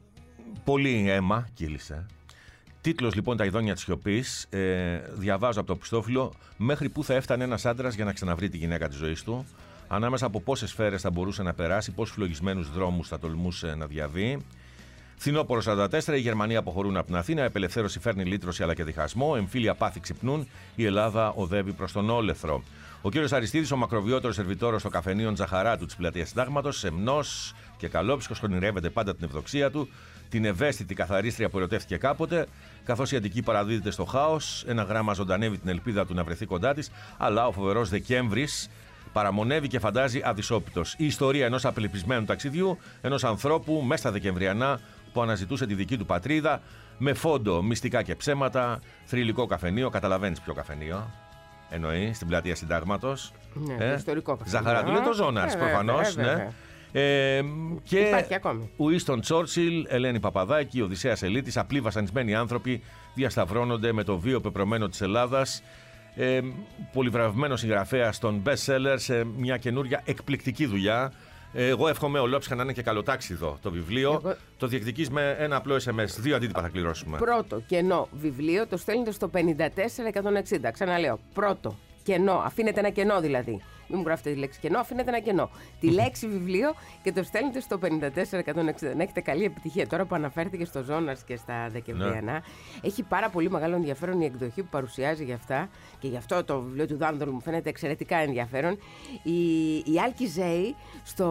πολύ αίμα κύλησε. Τίτλος λοιπόν Τα ειδόνια της σιωπής. Ε, διαβάζω από το πιστόφυλλο. Μέχρι που θα έφτανε ένας άντρας για να ξαναβρει τη γυναίκα της ζωής του. Ανάμεσα από πόσες σφαίρες θα μπορούσε να περάσει, πόσους φλογισμένους δρόμους θα τολμούσε να διαβεί. Φθινόπωρο σαράντα τέσσερα, οι Γερμανοί αποχωρούν από την Αθήνα, η απελευθέρωση φέρνει λύτρωση αλλά και διχασμό, εμφύλια πάθη ξυπνούν, η Ελλάδα οδεύει προς τον όλεθρο. Ο κύριος Αριστίδης, ο μακροβιότερος σερβιτόρος στο καφενείο Τζαχαράτου της Πλατείας Συντάγματος, σεμνός και καλόψυχος, ονειρεύεται πάντα την ευδοξία του, την ευαίσθητη καθαρίστρια που ερωτεύτηκε κάποτε, καθώς η Αττική παραδίδεται στο χάος, ένα γράμμα ζωντανεύει την ελπίδα του να βρεθεί κοντά της, αλλά ο φοβερός Δεκέμβρης παραμονεύει και φαντάζει αδυσόπιτος. Η ιστορία ενός απελπισμένου ταξιδιού, ενός ανθρώπου μέσα στα Δεκεμβριανά που αναζητούσε τη δική του πατρίδα, με φόντο μυστικά και ψέματα, θρυλικό καφενείο. Καταλαβαίνεις ποιο καφενείο εννοεί, στην Πλατεία Συντάγματος. Ναι, ε? το ιστορικό καφενείο. Ζαχαράτου, είναι το Ζώναρς προφανώς. Ε, ναι. Ε, και υπάρχει ακόμη. Ουίστον Τσόρτσιλ, Ελένη Παπαδάκη, Οδυσσέας Ελίτης, απλοί βασανισμένοι άνθρωποι διασταυρώνονται με το βίο πεπρωμένο της Ελλάδας. Ε, πολυβραβευμένο συγγραφέα των best sellers, σε μια καινούρια εκπληκτική δουλειά. Εγώ εύχομαι ολόψυχα να είναι και καλοτάξιδο το βιβλίο. Εγώ... Το διεκδικείς με ένα απλό ες εμ ες. Δύο αντίτυπα θα κληρώσουμε. Πρώτο κενό βιβλίο το στέλνετε στο πενήντα τέσσερα εκατόν εξήντα. Ξαναλέω. Πρώτο κενό. Αφήνετε ένα κενό δηλαδή. Μην μου γράφετε τη λέξη κενό, αφήνετε ένα κενό. Τη λέξη βιβλίο και το στέλνετε στο πενήντα τέσσερα εκατόν εξήντα. Να έχετε καλή επιτυχία. Τώρα που αναφέρθηκε στο Ζώναρς και στα Δεκεμβριανά, ναι. Έχει πάρα πολύ μεγάλο ενδιαφέρον η εκδοχή που παρουσιάζει για αυτά και γι' αυτό το βιβλίο του Δάνδολου μου φαίνεται εξαιρετικά ενδιαφέρον. Η, η Άλκη Ζέη στο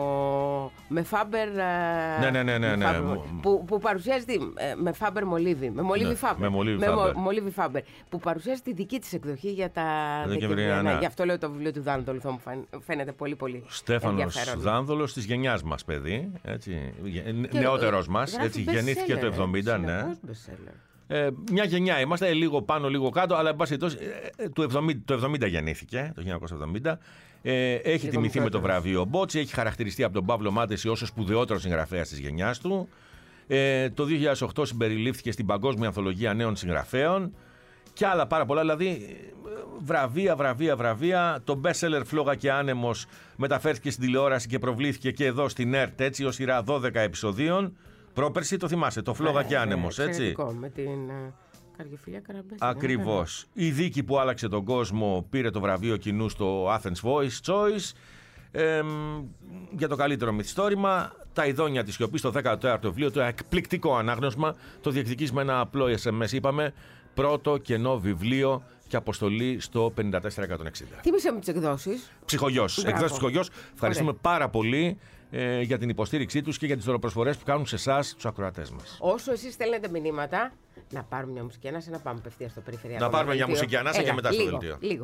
με Φάμπερ. Ναι, ναι, ναι, ναι, ναι. Φάμπερ, που, που παρουσιάζει τι, με Φάμπερ Μολύβι. Με Μολύβι ναι, Φάμπερ. Με Μολύβι με Φάμπερ. Μολύβι Φάμπερ. Που παρουσιάζει τη δική τη εκδοχή για τα Δεκεμβριανά. Γι' αυτό λέω το βιβλίο του Δάνδολου. Θα μου φαίνεται πολύ πολύ Στέφανος Δάνδολος της γενιάς μας, παιδί, έτσι, νεότερος μας, έτσι, γεννήθηκε το εβδομήντα, ναι. Ε, μια γενιά είμαστε, λίγο πάνω, λίγο κάτω, αλλά εν πάση περιπτώσει το εβδομήντα, το εβδομήντα γεννήθηκε, το χίλια εννιακόσια εβδομήντα. Ε, έχει τιμηθεί με το βραβείο Μπότσι, έχει χαρακτηριστεί από τον Παύλο Μάντεση ως ο σπουδαιότερος συγγραφέας της γενιάς του. Ε, το δύο χιλιάδες οκτώ συμπεριλήφθηκε στην Παγκόσμια Ανθολογία Νέων Συγγραφέων. Και άλλα πάρα πολλά, δηλαδή βραβεία, βραβεία, βραβεία. Το best seller Φλόγα και Άνεμος μεταφέρθηκε στην τηλεόραση και προβλήθηκε και εδώ στην ΕΡΤ, έτσι, ως σειρά δώδεκα επεισοδίων. Πρόπερση το θυμάσαι, το Φλόγα ε, και Άνεμος, ε, έτσι. Με την uh, Καρδιοφιλιά Καραμπέση. Ακριβώς. Η δίκη που άλλαξε τον κόσμο πήρε το βραβείο κοινού στο Athens Voice Choice. Ε, για το καλύτερο μυθιστόρημα. Τα ειδόνια της σιωπής, το δέκατο τέταρτο βιβλίο, το εκπληκτικό ανάγνωσμα. Το διεκδικείς με ένα απλό ες εμ ες, είπαμε. Πρώτο κενό βιβλίο και αποστολή στο πενήντα τέσσερα εκατόν εξήντα. Θύμισε μου τις εκδόσεις. Ψυχογιός. Εκδόσεις Ψυχογιός. Ευχαριστούμε Ωραία. πάρα πολύ ε, για την υποστήριξή τους και για τις δωροπροσφορές που κάνουν σε εσάς, τους ακροατές μας. Όσο εσείς στέλνετε μηνύματα, να πάρουμε μια μουσική ανάσα, να πάμε απευθείας στο περιφερειακό. Να πάρουμε μια μουσική ανάσα και μετά στο λίγο, δελτίο. Λίγο.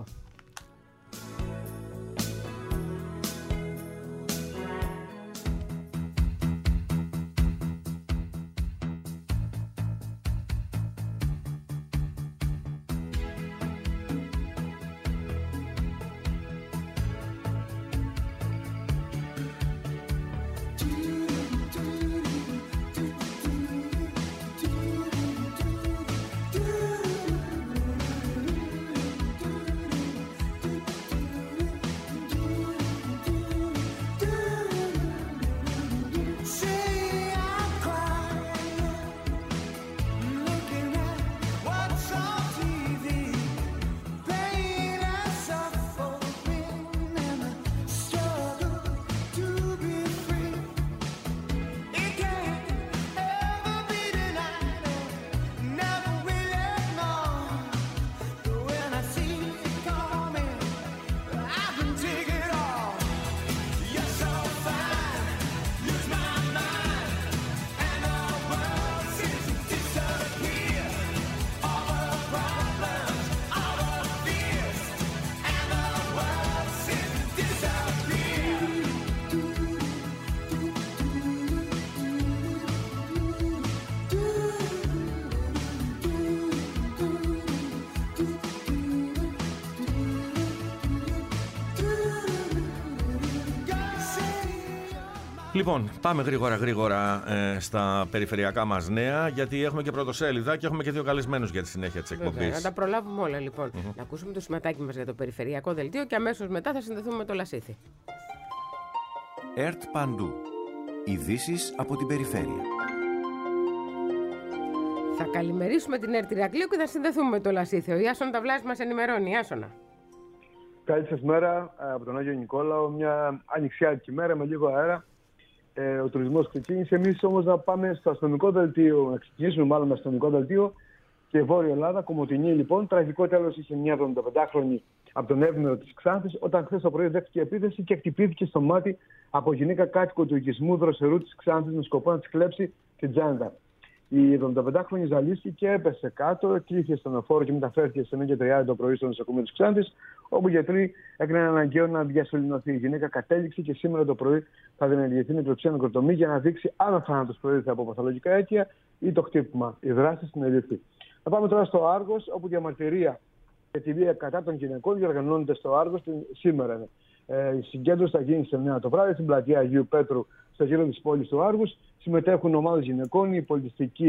Λοιπόν, πάμε γρήγορα γρήγορα ε, στα περιφερειακά μας νέα, γιατί έχουμε και πρωτοσέλιδα και έχουμε και δύο καλεσμένους για τη συνέχεια της εκπομπής. Να τα προλάβουμε όλα λοιπόν. Mm-hmm. Να ακούσουμε το σηματάκι μας για το περιφερειακό δελτίο και αμέσως μετά θα συνδεθούμε με το Λασίθι. ΕΡΤ Παντού. Ειδήσεις από την περιφέρεια. Θα καλημερίσουμε την ΕΡΤ Ηρακλείου και θα συνδεθούμε με το Λασίθι. Ο Ιάσον Ταβλάς μας ενημερώνει. Ιάσονα. Καλή σας μέρα από τον Άγιο Νικόλαο. Μια ανοιξιάτικη μέρα με λίγο αέρα. Ε, ο τουρισμός ξεκίνησε. Εμείς όμως να πάμε στο αστυνομικό δελτίο, να ξεκινήσουμε μάλλον με αστυνομικό δελτίο και Βόρεια Ελλάδα. Κομοτηνή λοιπόν. Τραγικό τέλος είχε μια εβδομηνταπεντάχρονη από τον Εύμερο της Ξάνθης, όταν χθες το πρωί δέχτηκε επίθεση και χτυπήθηκε στο μάτι από γυναίκα κάτοικο του οικισμού Δροσερού της Ξάνθης με σκοπό να της κλέψει την τζάντα. Η εβδομηνταπεντάχρονη ζαλίστηκε, έπεσε κάτω, κλείθηκε στον οφόρο και μεταφέρθηκε σε εννιά και τριάντα το πρωί στο νοσοκομείο της Ξάνθης, όπου οι γιατροί έκαναν αναγκαίο να διασωληνωθεί. Η γυναίκα κατέληξε και σήμερα το πρωί θα διενεργηθεί νεκροψία νεκροτομή για να δείξει αν ο θάνατος προήλθε από παθολογικά αίτια ή το χτύπημα. Η δράση συνελήφθη. Θα πάμε τώρα στο Άργος, όπου διαμαρτυρία για τη βία κατά των γυναικών διοργανώνεται στο Άργος σήμερα. Ε, η συγκέντρωση θα γίνει σε εννιά το βράδυ στην πλατεία Αγίου Πέτρου, στο γύρο της πόλης του Άργους. Συμμετέχουν ομάδες γυναικών, η πολιτιστική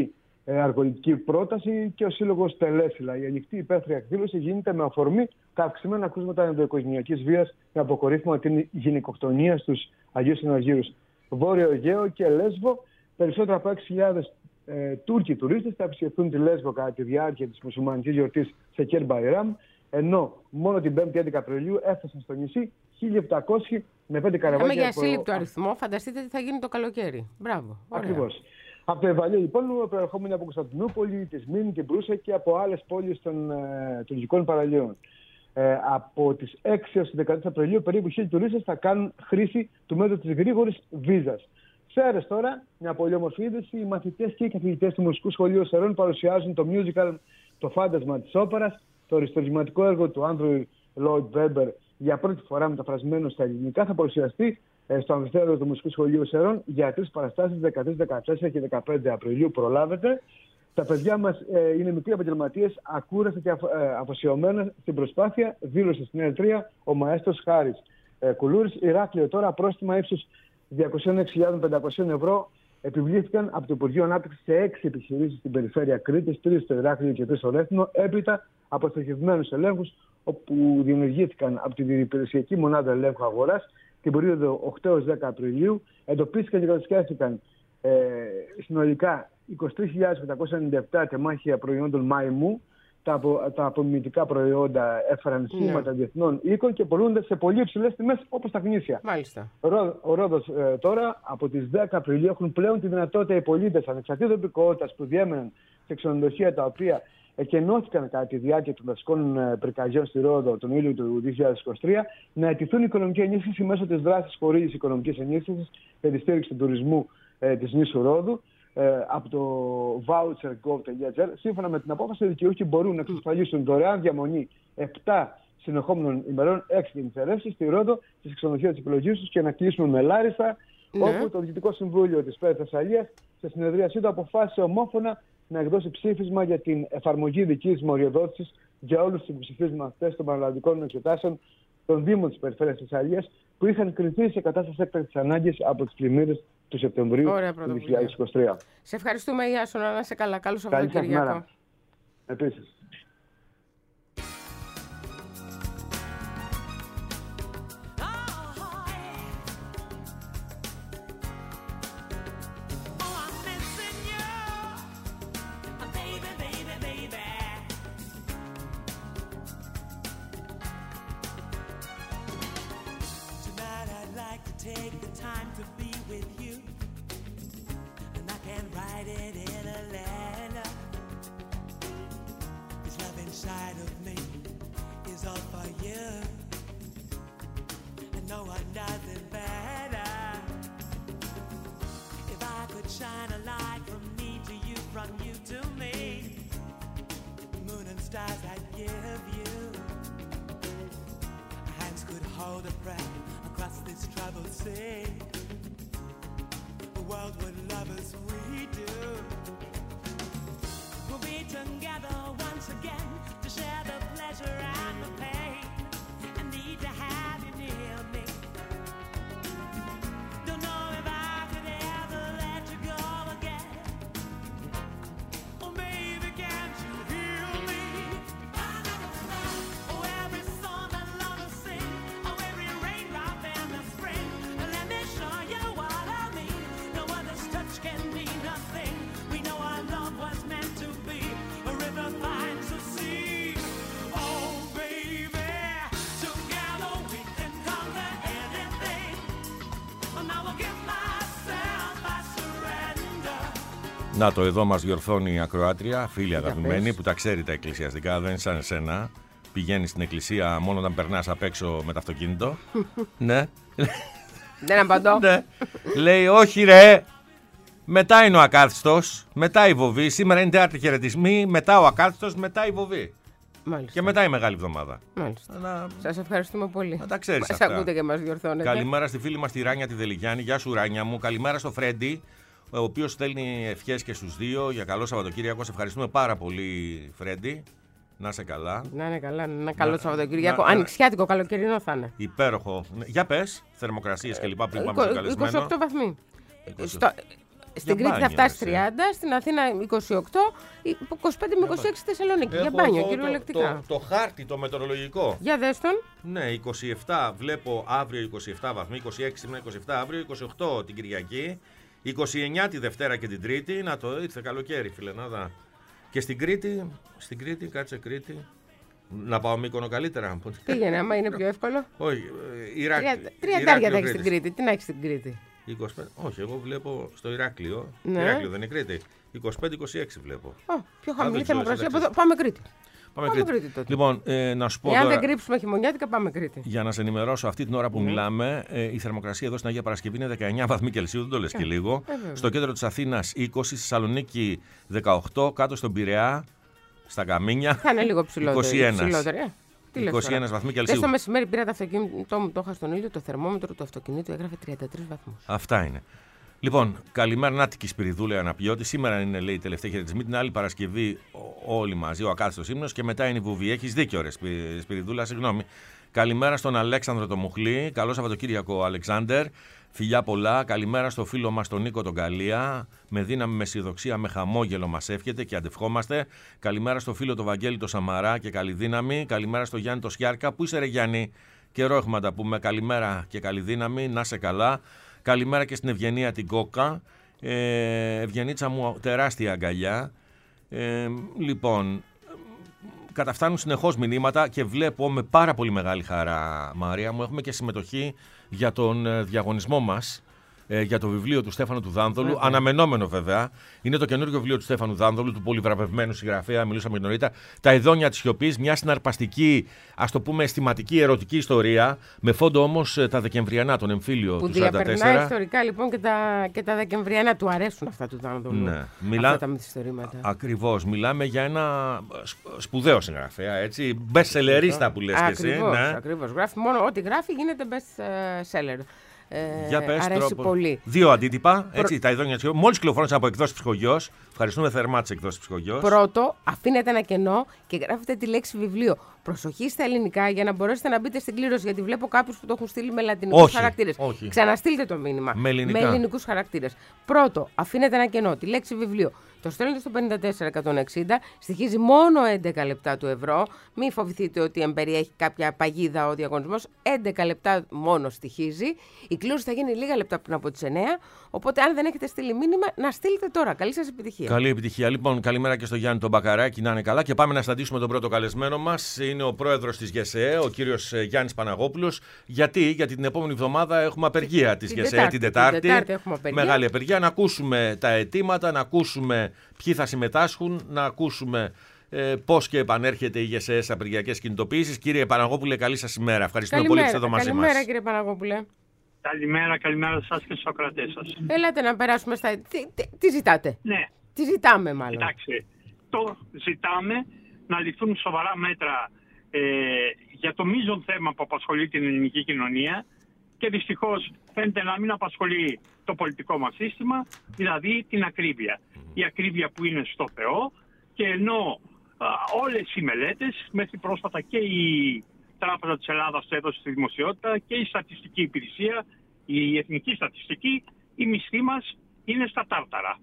ε, αργολητική πρόταση και ο Σύλλογος Τελέσιλα. Η ανοιχτή υπαίθρια εκδήλωση γίνεται με αφορμή τα αυξημένα κρούσματα ενδοοικογενειακής βίας με αποκορύφωμα την γυναικοκτονία στους Αγίους Συναγείους. Βόρειο Αιγαίο και Λέσβο, περισσότερα από έξι χιλιάδες ε, Τούρκοι τουρίστες θα επισκεφθούν τη Λέσβο κατά τη διάρκεια της μουσουλμανικής γιορτής σε Κέρ Μπαϊράμ, ενώ μόνο την πέμπτη έντεκα Απριλίου έφτασαν στο νησί χίλια επτακόσιοι με πέντε καραβάκια. Άμα για ασύλληπτο αριθμό, φανταστείτε τι θα γίνει το καλοκαίρι. Μπράβο. Ακριβώς. Από το Ευαλείο, λοιπόν, προερχόμενοι από Κωνσταντινούπολη, τη Σμύρνη, την Προύσα και από άλλες πόλεις των ε, τουρκικών παραλίων. Ε, από τις έξι έως τις δεκατρείς Απριλίου, περίπου χίλιοι τουρίστες θα κάνουν χρήση του μέτρου της γρήγορης βίζας. Σέρες τώρα, μια πολύ όμορφη είδηση, οι μαθητές και οι καθηγητές του Μουσικού Σχολείου Σερών παρουσιάζουν το musical «Το Φάντασμα της Όπερας», το αριστορισματικό έργο του Άντρου Λόιντ Βέμπερ, για πρώτη φορά μεταφρασμένο στα ελληνικά, θα παρουσιαστεί ε, στο αμφιθέατρο του Μουσικού Σχολείου Σερών για τρεις παραστάσεις, δεκατρείς, δεκατέσσερα και δεκαπέντε Απριλίου. Προλάβετε. Τα παιδιά μας ε, είναι μικροί επαγγελματίες, ακούραστα και αφ, ε, αφοσιωμένα στην προσπάθεια, δήλωσε στην Ελ τρία ο μαέστρος Χάρης ε, Κουλούρης. Ηράκλειο τώρα, πρόστιμα ύψους διακόσιες έξι χιλιάδες πεντακόσια ευρώ επιβλήθηκαν από το Υπουργείο Ανάπτυξης σε έξι επιχειρήσεις στην περιφέρεια Κρήτης, τρεις στο Ηράκλειο και τρεις στο Ρέθινο, έπειτα από στοχευμένους ελέγχους όπου δημιουργήθηκαν από την Διεπηρεσιακή Μονάδα Ελέγχου Αγοράς την περίοδο οκτώ έως δέκα Απριλίου. Εντοπίστηκαν και κατασκεύαστηκαν ε, συνολικά είκοσι τρεις χιλιάδες πεντακόσια ενενήντα επτά τεμάχια προϊόντων μαϊμού. Τα, απο, τα απομιμητικά προϊόντα έφεραν σήματα ναι. διεθνών οίκων και πολλούνται σε πολύ υψηλές τιμές όπως τα γνήσια. Μάλιστα. Ο, ο Ρόδος ε, τώρα από τις δέκα Απριλίου έχουν πλέον τη δυνατότητα οι πολίτες ανεξαρτήτως υπηκότητας που διέμεναν σε ξενοδοχεία τα οποία εκενώθηκαν κατά τη διάρκεια των δασικών ε, πυρκαγιών στη Ρόδο τον Ιούλιο του δύο χιλιάδες είκοσι τρία να αιτηθούν οικονομική ενίσχυση μέσω της δράσης χορήγησης οικονομικής ενίσχυσης για τη στήριξη του τουρισμού ε, της νήσου Ρόδου. Ε, από το voucher τελεία gov τελεία gr. Σύμφωνα με την απόφαση, οι δικαιούχοι μπορούν να εξασφαλίσουν δωρεάν διαμονή επτά συνεχόμενων ημερών, έξι για νηστερεύσεις στη Ρόδο, στις ξενοδοχεία της επιλογής τους και να κλείσουμε με Λάρισα, ναι. όπου το Διοικητικό Συμβούλιο της ΠΕΡ Θεσσαλίας σε συνεδρίασή του αποφάσισε ομόφωνα να εκδώσει ψήφισμα για την εφαρμογή δικής μοριοδότησης για όλους τους υποψηφίσμαστες των πανελλαδικών εξετάσεων των Δήμων της Περιφέρειας Θεσσαλίας που είχαν κριθεί σε κατάσταση έκτακτης ανάγκης από τις πλημμύρες του Σεπτεμβρίου του δύο χιλιάδες είκοσι τρία. Σε ευχαριστούμε, Ιάσονα, να είσαι καλά. Καλό Σαββατοκύριακο. Επίσης. Να το, εδώ μας διορθώνει η ακροάτρια, φίλη αγαπημένη, που τα ξέρει τα εκκλησιαστικά, δεν είναι σαν εσένα. Πηγαίνει στην εκκλησία μόνο όταν περνάς απ' έξω με το αυτοκίνητο. Ναι. Δεν απαντώ. Ναι. Λέει, όχι ρε, μετά είναι ο ακάθιστος, μετά η βοβή. Σήμερα είναι Τετάρτη χαιρετισμοί, μετά ο ακάθιστος, μετά η βοβή. Μάλιστα. Και μετά η Μεγάλη Εβδομάδα. Μάλιστα. Να... Σας ευχαριστούμε πολύ. Να τα ξέρεις μας αυτά. ακούτε και μας διορθώνετε. Καλημέρα στη φίλη μας τη Ράνια τη Δελιγιάννη. Γεια σου Ράνια μου. Καλημέρα στο Φρέντι, ο οποίος στέλνει ευχές και στους δύο για καλό Σαββατοκύριακο. Σε ευχαριστούμε πάρα πολύ, Φρέντι. Να είσαι καλά. Να είναι καλά, να είναι καλό Σαββατοκύριακο. Ανοιξιάτικο καλοκαιρινό θα είναι. Υπέροχο. Για πες, θερμοκρασίες και λοιπά πριν πάμε στο καλεσμένο. είκοσι οκτώ βαθμοί. είκοσι. Στο... Στην Κρήτη μπάνιο, θα φτάσει εσύ. τριάντα, στην Αθήνα είκοσι οκτώ, είκοσι πέντε με είκοσι έξι στη Θεσσαλονίκη. Για μπάνιο, εδώ κυριολεκτικά. Το, το, το χάρτη, το μετεωρολογικό. Για δες τον. Ναι, είκοσι επτά βλέπω αύριο είκοσι επτά βαθμοί, είκοσι έξι σήμερα είκοσι επτά αύριο, είκοσι οκτώ την Κυριακή, είκοσι εννιά τη Δευτέρα και την Τρίτη. Να το ήρθε καλοκαίρι, φιλενάδα. Και στην Κρήτη, στην Κρήτη, κάτσε Κρήτη. Να πάω Μύκονο καλύτερα. Πήγαινε, άμα είναι πιο εύκολο. Όχι, Ηράκλειο. Τριαντάρια θα έχει στην Κρήτη. Τι να έχει στην Κρήτη. είκοσι πέντε, όχι, εγώ βλέπω στο Ηράκλειο. Ναι. Ηράκλειο δεν είναι Κρήτη. είκοσι πέντε είκοσι έξι βλέπω. Oh, πιο χαμηλή δεν ξέρω, θερμοκρασία. εντάξει. Από εδώ πάμε Κρήτη. Πάμε, Πάμε Κρήτη. Κρήτη τότε. Λοιπόν, ε, να σου πω Εάν τώρα, δεν κρύψουμε χειμωνιάτικα, πάμε Κρήτη. για να σε ενημερώσω, αυτή την ώρα που Ναι. μιλάμε, ε, η θερμοκρασία εδώ στην Αγία Παρασκευή είναι δεκαεννιά βαθμοί Κελσίου, δεν το λες και λίγο. ε, βέβαια. Στο κέντρο της Αθήνας είκοσι, στη Θεσσαλονίκη δεκαοκτώ, κάτω στον Πειραιά, στα Καμίνια. Θα είναι λίγο ψηλότερο. είκοσι ένα. ψηλότερο, ε. Τι λες είκοσι ένα τώρα. βαθμοί Χθες Κελσίου. το μεσημέρι πήρα το αυτοκίνητό μου, το είχα στον ήλιο, το θερμόμετρο του αυτοκινήτου έγραφε τριάντα τρεις βαθμούς. Αυτά είναι. Λοιπόν, καλημέρα Νάτικη Σπυριδούλα Αναπιώτη. Σήμερα είναι, λέει, η τελευταία χαιρετισμή. Την άλλη Παρασκευή ο- όλοι μαζί, ο ακάθιστος ύμνος και μετά είναι η Βουβή. Έχεις δίκιο, ρε Σπυ- Σπυριδούλα, συγγνώμη. Καλημέρα στον Αλέξανδρο το Μουχλή. Καλό Σαββατοκύριακο, Αλεξάνδερ. Φιλιά πολλά. Καλημέρα στο φίλο μας τον Νίκο τον Καλία. Με δύναμη, με αισιοδοξία, με χαμόγελο μας εύχεται και αντευχόμαστε. Καλημέρα στο φίλο το Βαγγέλη το Σαμαρά και καλή δύναμη. Καλημέρα στο Γιάννη το Σιάρκα. Πού είσαι, ρε Γιάννη? Καιρό έχουμε να τα πούμε. Καλημέρα και καλή δύναμη. Να σε καλά. Καλημέρα και στην Ευγενία την Κόκα. Ε, Ευγενίτσα μου, τεράστια αγκαλιά. Ε, λοιπόν, καταφτάνουν συνεχώς μηνύματα και βλέπω με πάρα πολύ μεγάλη χαρά, Μαρία μου, έχουμε και συμμετοχή για τον ε, διαγωνισμό μας, ε, για το βιβλίο του Στέφανου του Δάνδολου. Βέβαια. Αναμενόμενο βέβαια. Είναι το καινούργιο βιβλίο του Στέφανου Δάνδολου, του πολυβραβευμένου συγγραφέα, μιλούσαμε και νωρίτερα. Τα ειδόνια της σιωπής, μια συναρπαστική, ας το πούμε, αισθηματική, ερωτική ιστορία, με φόντο όμως τα δεκεμβριανά, τον εμφύλιο Που του σαράντα τέσσερα. διαπερνάει ιστορικά λοιπόν και τα, και τα Δεκεμβριανά. Του αρέσουν αυτά του Δάνδολου. Ναι. Μιλά... Αυτά τα μυθιστορήματα. Ακριβώς. Μιλάμε για ένα σπ- σπουδαίο συγγραφέα, έτσι. Μπεσσελερίστα που λες και εσύ. Ακριβώς, Ναι. ακριβώς. Γράφει μόνο ό,τι γράφει γίνεται best seller. Ε, Για πες, αρέσει τρόπο. πολύ. Δύο αντίτυπα, έτσι, τα ειδόνια της Χιό. Μόλις κυκλοφόρησαν από εκδόσεις Ψυχογιός. Ευχαριστούμε θερμά τις εκδόσεις Ψυχογιός. Πρώτο, αφήνετε ένα κενό και γράφετε τη λέξη βιβλίο. Προσοχή στα ελληνικά για να μπορέσετε να μπείτε στην κλήρωση. Γιατί βλέπω κάποιους που το έχουν στείλει με λατινικούς Όχι, χαρακτήρες. όχι. Ξαναστείλτε το μήνυμα. Με ελληνικά. Με ελληνικούς χαρακτήρες. Πρώτο, αφήνετε ένα κενό, τη λέξη βιβλίο. Το στέλνετε στο πενήντα τέσσερα εκατόν εξήντα, στοιχίζει μόνο έντεκα λεπτά του ευρώ. Μην φοβηθείτε ότι εμπεριέχει κάποια παγίδα ο διαγωνισμός. έντεκα λεπτά μόνο στοιχίζει. Η κλήρωση θα γίνει λίγα λεπτά πριν από τις εννιά. Οπότε, αν δεν έχετε στείλει μήνυμα, να στείλετε τώρα. Καλή σας επιτυχία. Καλή επιτυχία. Λοιπόν, καλημέρα και στο Γιάννη τον Μπακαράκη, να είναι καλά. Και πάμε να συναντήσουμε τον πρώτο καλεσμένο μας. Είναι ο πρόεδρος της ΓΕΣΕΕ, ο κύριος Γιάννης Παναγόπουλος. Γιατί, γιατί την επόμενη εβδομάδα έχουμε απεργία της Την ΓΕΣΕΕ Τετάρτη, την Τετάρτη. την Τετάρτη έχουμε απεργία. Μεγάλη απεργία. Να ακούσουμε τα αιτήματα, να ακούσουμε ποιοι θα συμμετάσχουν, να ακούσουμε ε, πώς και επανέρχεται η ΓΕΣΕΕ σε απεργιακές κινητοποιήσεις. Κύριε Παναγόπουλε, καλή σας ημέρα. Ευχαριστούμε πολύ που είστε εδώ μαζί μας. Καλημέρα, κύριε Παναγόπουλε. Καλημέρα, καλημέρα σας και στους ακροατές σας. Έλατε να περάσουμε στα. Τι, τι, τι ζητάτε, Ναι, τι ζητάμε μάλλον. κοιτάξτε, το ζητάμε να ληφθούν σοβαρά μέτρα ε, για το μείζον θέμα που απασχολεί την ελληνική κοινωνία και δυστυχώς φαίνεται να μην απασχολεί το πολιτικό μας σύστημα, δηλαδή την ακρίβεια. Η ακρίβεια που είναι στο Θεό και ενώ α, όλες οι μελέτες, μέχρι πρόσφατα και η Τράπεζα της Ελλάδας το έδωσε στη δημοσιότητα και η Στατιστική Υπηρεσία, η Εθνική Στατιστική, η μισθή μας είναι στα τάρταρα.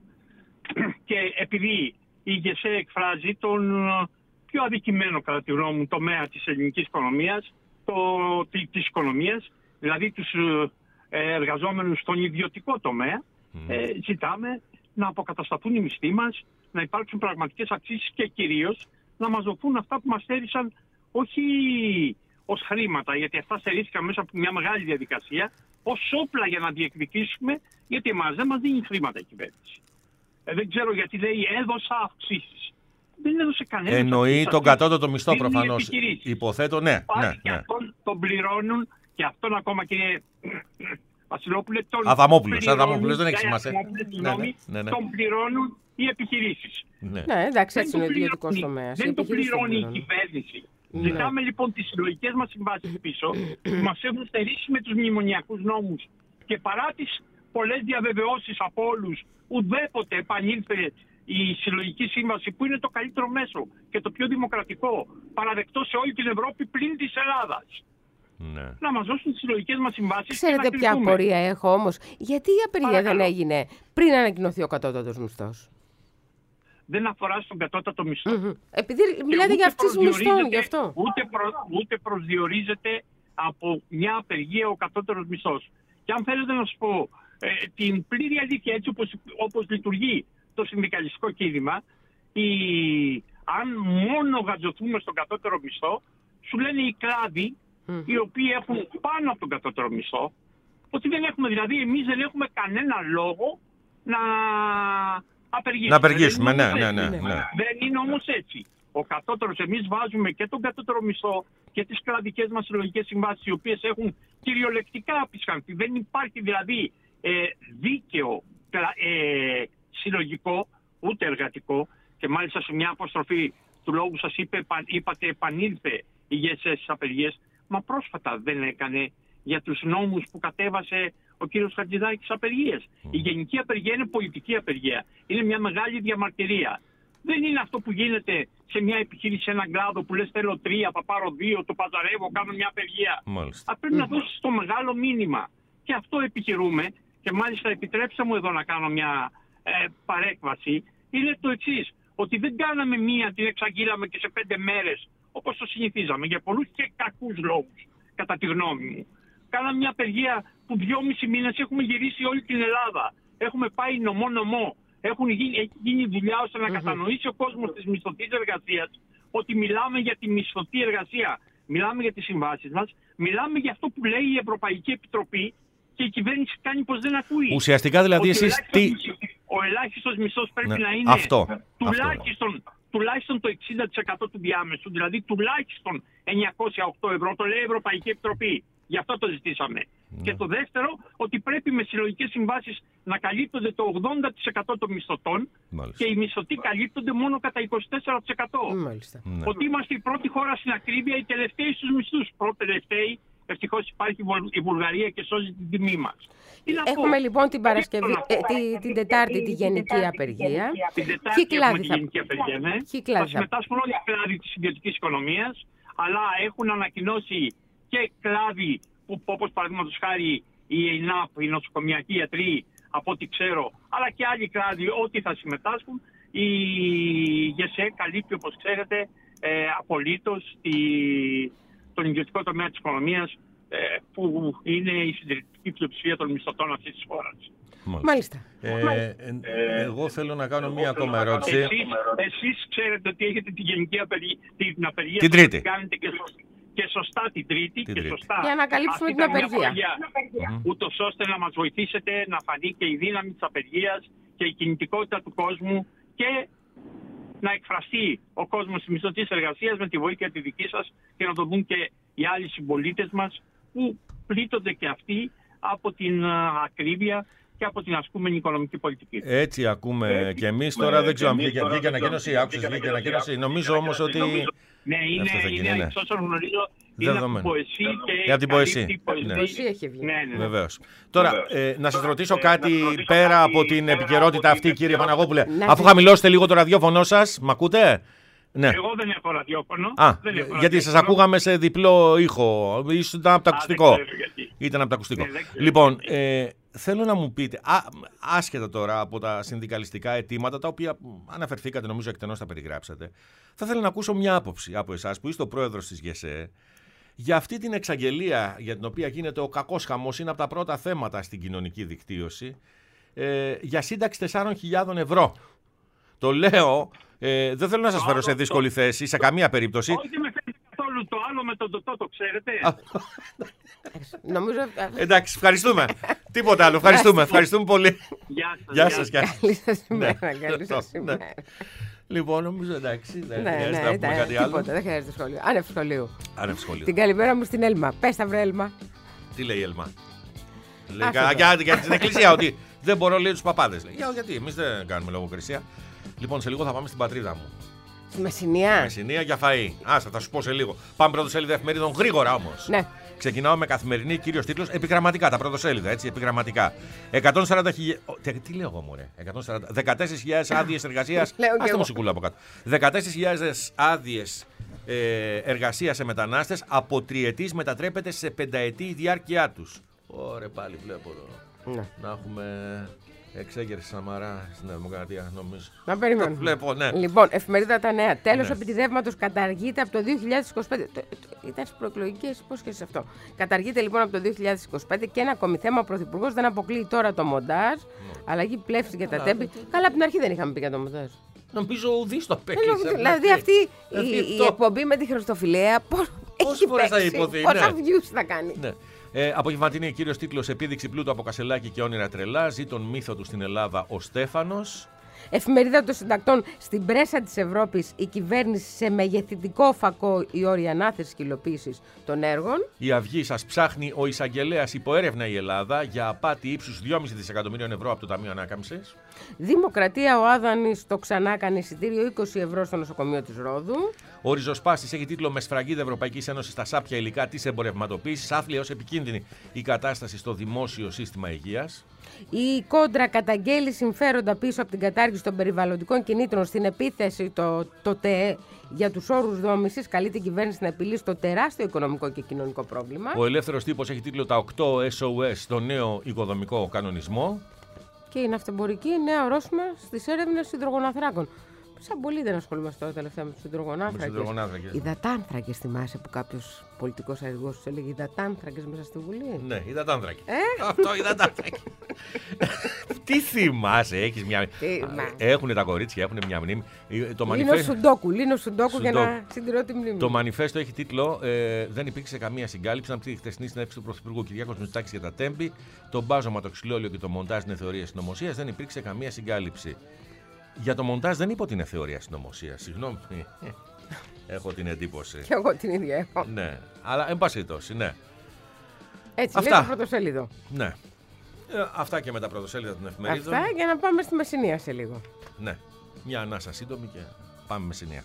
Και επειδή η ΓΕΣΕΕ εκφράζει τον πιο αδικημένο κατά τη γνώμη μου τομέα της ελληνικής οικονομίας, το, της οικονομίας, δηλαδή τους ε, εργαζόμενους στον ιδιωτικό τομέα, mm. ε, ζητάμε να αποκατασταθούν οι μισθοί μας, να υπάρξουν πραγματικές αυξήσεις και κυρίως να μας δοθούν αυτά που μας στέρισαν όχι ως χρήματα, γιατί αυτά στερήθηκαν μέσα από μια μεγάλη διαδικασία, ως όπλα για να διεκδικήσουμε, γιατί εμάς δεν μας δίνει χρήματα η κυβέρνηση. Ε, δεν ξέρω γιατί λέει έδωσα αυξήσεις. Δεν έδωσε κανένα. Εννοεί τον κατώτατο μισθό Δίνουν οι προφανώς. επιχειρήσεις. Υποθέτω, ναι. Πάλι ναι, και ναι. αυτόν τον πληρώνουν και αυτόν ακόμα, κύριε Βασιλόπουλε, τον Αδαμόπουλος, πληρώνουν- Αδαμόπουλος, δεν έχει σημασία. Αδαμόπουλος, Ναι, συγγνώμη, ναι, ναι. τον πληρώνουν οι επιχειρήσεις. ναι. Ναι, εντάξει, έτσι Δεν είναι ο το ιδιωτικό πληρώνει- τομέα. Δεν το πληρώνει η κυβέρνηση. Ναι. Ζητάμε λοιπόν τις συλλογικές μας συμβάσεις πίσω, που μας έχουν στερήσει με τους μνημονιακούς νόμους και παρά τις πολλές διαβεβαιώσεις από όλους, ουδέποτε επανήλθε η συλλογική σύμβαση που είναι το καλύτερο μέσο και το πιο δημοκρατικό, παραδεκτό σε όλη την Ευρώπη πλην της Ελλάδας. Ναι. Να μας δώσουν τις συλλογικές μας συμβάσεις. Ξέρετε ποια απορία έχω όμως? Γιατί η απεργία Παρακαλώ. δεν έγινε πριν ανακοινωθεί ο κατώτατος μισθός? Δεν αφορά στον κατώτατο μισθό. Mm-hmm. Επειδή μιλάτε για αυτής μισθών, γι' αυτό. Ούτε, προ, ούτε προσδιορίζεται από μια απεργία ο κατώτερος μισθός. Και αν θέλετε να σας πω ε, την πλήρη αλήθεια, έτσι όπως, όπως λειτουργεί το συνδικαλιστικό κίνημα, η, αν μόνο γατζωθούμε στον κατώτερο μισθό, σου λένε οι κλάδοι, mm. οι οποίοι έχουν πάνω από τον κατώτερο μισθό, ότι δεν έχουμε, δηλαδή εμείς δεν έχουμε κανένα λόγο να απεργήσουμε. Να απεργήσουμε, ναι, ναι, ναι, ναι. Δεν είναι όμως έτσι. Ο κατώτερος, εμείς βάζουμε και τον κατώτερο μισθό και τις κλαδικές μας συλλογικές συμβάσεις, οι οποίες έχουν κυριολεκτικά απεισχανθεί. Δεν υπάρχει δηλαδή ε, δίκαιο ε, συλλογικό, ούτε εργατικό, και μάλιστα σε μια αποστροφή του λόγου σας είπε, είπατε επανήλθε η ΓΕΣΕ στις απεργίες, μα πρόσφατα δεν έκανε για τους νόμους που κατέβασε ο κύριος Χατζηδάκης απεργίες. Mm. Η γενική απεργία είναι πολιτική απεργία. Είναι μια μεγάλη διαμαρτυρία. Δεν είναι αυτό που γίνεται σε μια επιχείρηση, σε έναν κλάδο που λες θέλω τρία, θα πάρω δύο, το παζαρεύω, κάνω μια απεργία. Α, πρέπει mm. να δώσεις το μεγάλο μήνυμα. Και αυτό επιχειρούμε. Και μάλιστα επιτρέψτε μου εδώ να κάνω μια ε, παρέκβαση. Είναι το εξής, ότι δεν κάναμε μία, την εξαγγείλαμε και σε πέντε μέρες, όπως το συνηθίζαμε, για πολλούς και κακούς λόγους, κατά τη γνώμη μου. Κάναμε μια απεργία που δυόμισι μήνες έχουμε γυρίσει όλη την Ελλάδα. Έχουμε πάει νομό νομό. Έχουν γίνει, έχει γίνει δουλειά ώστε να mm-hmm. κατανοήσει ο κόσμος της μισθωτής εργασίας ότι μιλάμε για τη μισθωτή εργασία. Μιλάμε για τις συμβάσεις μας. Μιλάμε για αυτό που λέει η Ευρωπαϊκή Επιτροπή και η κυβέρνηση κάνει πως δεν ακούει. Ουσιαστικά δηλαδή εσείς τι... Ο ελάχιστος μισθός πρέπει ναι. να είναι αυτό, τουλάχιστον, αυτό. τουλάχιστον το εξήντα τοις εκατό του διάμεσου, δηλαδή τουλάχιστον εννιακόσια οκτώ ευρώ, το λέει η Ευρωπαϊκή Επιτροπή. Γι' αυτό το ζητήσαμε. Ναι. Και το δεύτερο, ότι πρέπει με συλλογικές συμβάσεις να καλύπτονται το ογδόντα τοις εκατό των μισθωτών. Μάλιστα. Και οι μισθωτοί καλύπτονται μόνο κατά είκοσι τέσσερα τοις εκατό. Μάλιστα. Ότι είμαστε η πρώτη χώρα στην ακρίβεια, οι τελευταίοι στους μισθούς. Πρώτοι-τελευταίοι, ευτυχώς υπάρχει η Βουλγαρία και σώζει την τιμή μας. Έχουμε λοιπόν την Παρασκευή, ε, τη, την Τετάρτη τη γενική απεργία. Την Τετάρτη έχουμε τη γενική απεργία, ναι. Θα συμμετάσχουν όλοι οι κλάδοι της ιδιωτικής οικονομίας, αλλά έχουν ανακοινώσει και κλάδοι που, όπως παραδείγματος χάρη η ΕΙΝΑΠ, οι νοσοκομιακοί ιατροί, από ό,τι ξέρω, αλλά και άλλοι κλάδοι, ό,τι θα συμμετάσχουν. Η ΓΕΣΕ καλύπτει, όπως ξέρετε, ε, απολύτως τη, τον ιδιωτικό τομέα της οικονομίας, ε, που είναι η συντηρητική πλειοψηφία των μισθωτών αυτής της χώρας. Μάλιστα. Ε, ε, ε, εγώ θέλω να κάνω μία ακόμα ερώτηση. Εσείς, εσείς ξέρετε ότι έχετε τη γενική απεργία, την απεργία την Τρίτη. Κάνετε και σωστά, και σωστά την Τρίτη. Την και τρίτη. Σωστά για να καλύψουμε την απεργία. Mm-hmm. Ούτως ώστε να μας βοηθήσετε να φανεί και η δύναμη της απεργίας και η κινητικότητα του κόσμου και να εκφραστεί ο κόσμος της μισθωτής εργασίας με τη βοήθεια τη δική σας και να το δουν και οι άλλοι συμπολίτες μας που πλήττονται και αυτοί από την ακρίβεια και από την ασκούμενη οικονομική πολιτική. Έτσι ακούμε και εμείς. Τώρα δεν ξέρω αν βγήκε, βγήκε ανακοίνωση, άκουσες βγήκε ανακοίνωση. Νομίζω όμως ότι... Ναι, είναι, είναι, είναι όσο γνωρίζω, είναι από ποεσί και από την ποεσί. Ποεσί έχει βγει. Ναι, ναι. Βεβαίως. Τώρα, ε, να σας ρωτήσω κάτι πέρα από την επικαιρότητα αυτή, κύριε Παναγόπουλε. Αφού χαμηλώσετε λίγο το ραδιόφωνο σας, μ' ακούτε? Ναι. Εγώ δεν έχω ραδιόφωνο. Α, δεν έχω γιατί σας ακούγαμε σε διπλό ήχο. Ίσως ήταν από το ακουστικό. Ήταν από το ακουστικό. Ναι, λοιπόν, ε, θέλω να μου πείτε, α, άσχετα τώρα από τα συνδικαλιστικά αιτήματα, τα οποία αναφερθήκατε, νομίζω εκτενώς τα περιγράψατε, θα ήθελα να ακούσω μια άποψη από εσάς που είστε ο πρόεδρος της ΓΕΣΕ για αυτή την εξαγγελία για την οποία γίνεται ο κακός χαμός, είναι από τα πρώτα θέματα στην κοινωνική δικτύωση, ε, για σύνταξη τεσσάρων χιλιάδων ευρώ. Το λέω, ε, δεν θέλω να σας φέρω σε δύσκολη θέση, σε καμία περίπτωση. Όχι με φέρνει καθόλου, το άλλο με τον τοτό, το ξέρετε. Νομίζω... Εντάξει, ευχαριστούμε. Τίποτα άλλο, ευχαριστούμε, ευχαριστούμε πολύ. Γεια σας. Γεια σας. Καλή σας ημέρα, καλή σας ημέρα. Λοιπόν, νομίζω εντάξει, δεν ναι, χρειάζεται ναι, να πούμε κάτι άλλο. Τίποτα, δεν χρειάζεται σχολείο. Άνευ σχολείου. Άνευ σχολείου. Την καλημέρα μου στην Έλμα. Πες τα βρε Έλμα. Τι λέει η Έλμα? Λέει για, για την εκκλησία ότι δεν μπορώ, λέει, τους παπάδες. Λέει, για, γιατί εμείς δεν κάνουμε λογοκρισία. Λοιπόν, σε λίγο θα πάμε στην πατρίδα μου. Στη Μεσσηνία. Μεσσηνία για φαΐ. Άσα, θα σου πω σε λίγο. Πάμε πρωτοσέλιδα εφημερίδων γρήγορα όμως. Ναι. Ξεκινάω με καθημερινή, κύριος τίτλος, επιγραμματικά, τα πρωτοσέλιδα, έτσι, επιγραμματικά. εκατόν σαράντα χιλιάδες. Τι λέω εγώ, μωρέ. δεκατέσσερις χιλιάδες άδειες εργασίας. Άστε μουσικούλα από κάτω. δεκατέσσερις χιλιάδες άδειες ε, εργασία σε μετανάστες από τριετής μετατρέπεται σε πενταετή η διάρκεια τους. Ωραία, πάλι βλέπω εδώ. Ναι. Να έχουμε εξέγερση Σαμαρά στην Δημοκρατία, νομίζω. Να περιμένουμε. Βλέπω, ναι. Λοιπόν, εφημερίδα Τα Νέα. Τέλος ναι. επιτιδεύματος καταργείται από το δύο χιλιάδες είκοσι πέντε. Ήταν στις προεκλογικές υπόσχεσεις αυτό. Καταργείται λοιπόν από το δύο χιλιάδες είκοσι πέντε και ένα ακόμη θέμα. Ο Πρωθυπουργός δεν αποκλείει τώρα το μοντάζ. Ναι. Αλλαγή πλεύση για τα τέμπη. Καλά, από την αρχή δεν είχαμε πει για το μοντάζ. Νομίζω ο Ουδής το απέκλεισε. Δηλαδή αυτή η, η εκπομπή με τη Χριστοφιλέα πώς έχει παίξει, πόσα views θα κάνει. Ναι. Ε, απογευματινή κύριος τίτλος «Επίδειξη πλούτου από Κασελάκη και όνειρα τρελά. Ζει τον μύθο του στην Ελλάδα ο Στέφανος». Εφημερίδα των Συντακτών. Στην πρέσα της Ευρώπης η κυβέρνηση σε μεγεθυντικό φακό η όρια ανάθεσης και υλοποίησης των έργων. Η Αυγή σας ψάχνει ο εισαγγελέας υποέρευνα η Ελλάδα για απάτη ύψους δυόμισι δισεκατομμυρίων ευρώ από το Ταμείο Ανάκαμψης. Δημοκρατία, ο Άδωνης το ξανά κάνει εισιτήριο είκοσι ευρώ στο νοσοκομείο της Ρόδου. Ο Ριζοσπάστης έχει τίτλο «Με σφραγίδα Ευρωπαϊκής Ένωσης στα σάπια υλικά της εμπορευματοποίησης, άθλια ως επικίνδυνη η κατάσταση στο δημόσιο σύστημα υγείας». Η Κόντρα καταγγέλει συμφέροντα πίσω από την κατάργηση των περιβαλλοντικών κινήτρων στην επίθεση το, το ΤΕ για τους όρους δόμησης. Καλεί την κυβέρνηση να επιλύσει το τεράστιο οικονομικό και κοινωνικό πρόβλημα. Ο Ελεύθερος Τύπος έχει τίτλο «Τα οκτώ ες ο ες στο νέο οικοδομικό κανονισμό». Και η ναυτεμπορική νέα ορόσημα στις έρευνες υδρογοναθράκων. Σαν πολύ δεν ασχολούμαστε τώρα τελευταία με τους υδρογονάθρακες. Υδατάνθρακες, θυμάσαι που κάποιος πολιτικός αργός τους έλεγε υδατάνθρακες μέσα στη Βουλή. Ναι, υδατάνθρακες. Ε? Αυτό, υδατάνθρακες. Τι θυμάσαι, έχεις μια. Έχουν τα κορίτσια, έχουν μια μνήμη. Το Λίνο Σουντόκου, Λίνο Σουντόκου για να συντηρώ τη μνήμη. Το μανιφέστο έχει τίτλο ε, «Δεν υπήρξε καμία συγκάλυψη». Να πει τη χθεσινή συνέντευξη του Πρωθυπουργού Κυριάκος Μητσοτάκης για τα τέμπη. Το μπάζωμα, το ξυλόλαιο και το μοντάζ είναι θεωρίες συνωμοσίας. Δεν υπήρξε καμία συγκάλυψη. Για το μοντάζ δεν είπα ότι είναι θεωρία συνωμοσίας. Συγγνώμη. Έχω την εντύπωση. Και εγώ την ίδια έχω. Ναι, αλλά εν πάση περιπτώσει, ναι. Έτσι, λέει το πρωτοσέλιδο. Ναι. Ε, αυτά και με τα πρωτοσέλιδα των εφημερίδων. Αυτά για να πάμε στη Μεσσηνία σε λίγο. Ναι. Μια ανάσα σύντομη και πάμε Μεσσηνία.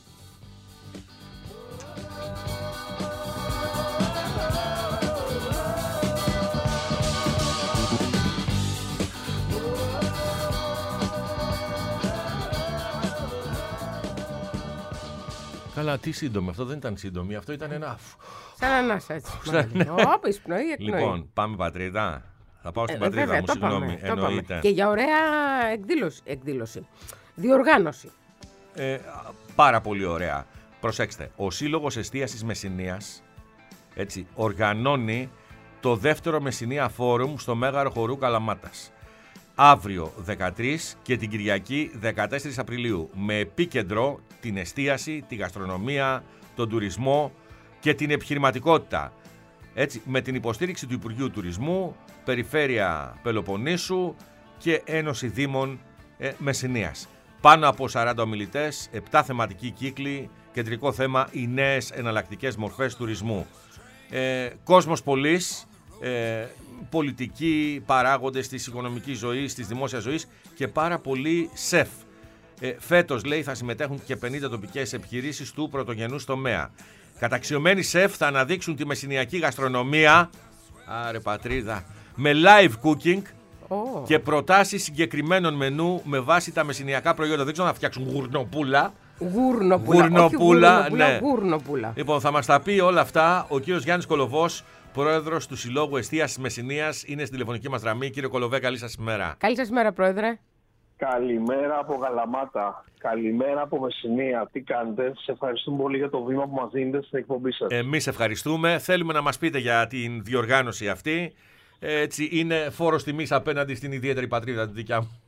Καλά, τι σύντομη. Αυτό δεν ήταν σύντομη. Αυτό ήταν ένα. Σαν ανάσα έτσι. Ωπ, εισπνοή, εκπνοή. Λοιπόν, πάμε πατρίδα. Θα πάω στην ε, πατρίδα βέβαια, μου, συγγνώμη. Εννοείται. Και για ωραία εκδήλωση. εκδήλωση. Διοργάνωση. Ε, πάρα πολύ ωραία. Προσέξτε. Ο Σύλλογος Εστίασης Μεσσηνίας έτσι, οργανώνει το δεύτερο Μεσσηνία Φόρουμ στο Μέγαρο Χορού Καλαμάτας. Αύριο δεκατρείς και την Κυριακή δεκατέσσερις Απριλίου με επίκεντρο την εστίαση, τη γαστρονομία, τον τουρισμό και την επιχειρηματικότητα. Έτσι, με την υποστήριξη του Υπουργείου Τουρισμού, Περιφέρεια Πελοποννήσου και Ένωση Δήμων ε, Μεσσηνίας. Πάνω από σαράντα ομιλητές, επτά θεματικοί κύκλοι, κεντρικό θέμα οι νέες εναλλακτικές μορφές τουρισμού. Ε, κόσμος πολλής, ε, πολιτικοί παράγοντες της οικονομικής ζωής, της δημόσιας ζωής και πάρα πολλοί σεφ. Ε, φέτος, λέει, θα συμμετέχουν και πενήντα τοπικές επιχειρήσεις του πρωτογενούς τομέα. Καταξιωμένοι σεφ θα αναδείξουν τη μεσσηνιακή γαστρονομία, άρε πατρίδα, με live cooking oh. και προτάσεις συγκεκριμένων μενού με βάση τα μεσσηνιακά προϊόντα. Δεν ξέρω να φτιάξουν γουρνοπούλα. Γουρνοπούλα, γουρνοπούλα, όχι γουρνοπούλα, ναι. Γουρνοπούλα. Λοιπόν, θα μας τα πει όλα αυτά ο κύριος Γιάννης Κολοβός, πρόεδρος του Συλλόγου Εστίασης Μεσσηνίας. Είναι στην τηλεφωνική μας γραμμή. Κύριε Κολοβέ, καλή σας ημέρα. Καλή σας ημέρα, πρόεδρε. Καλημέρα από Καλαμάτα. Καλημέρα από Μεσσηνία. Τι κάνετε? Σε ευχαριστούμε πολύ για το βήμα που μας δίνετε στην εκπομπή σας. Εμείς ευχαριστούμε. Θέλουμε να μας πείτε για την διοργάνωση αυτή. Έτσι, είναι φόρος τιμής απέναντι στην ιδιαίτερη πατρίδα τη δικιά μου.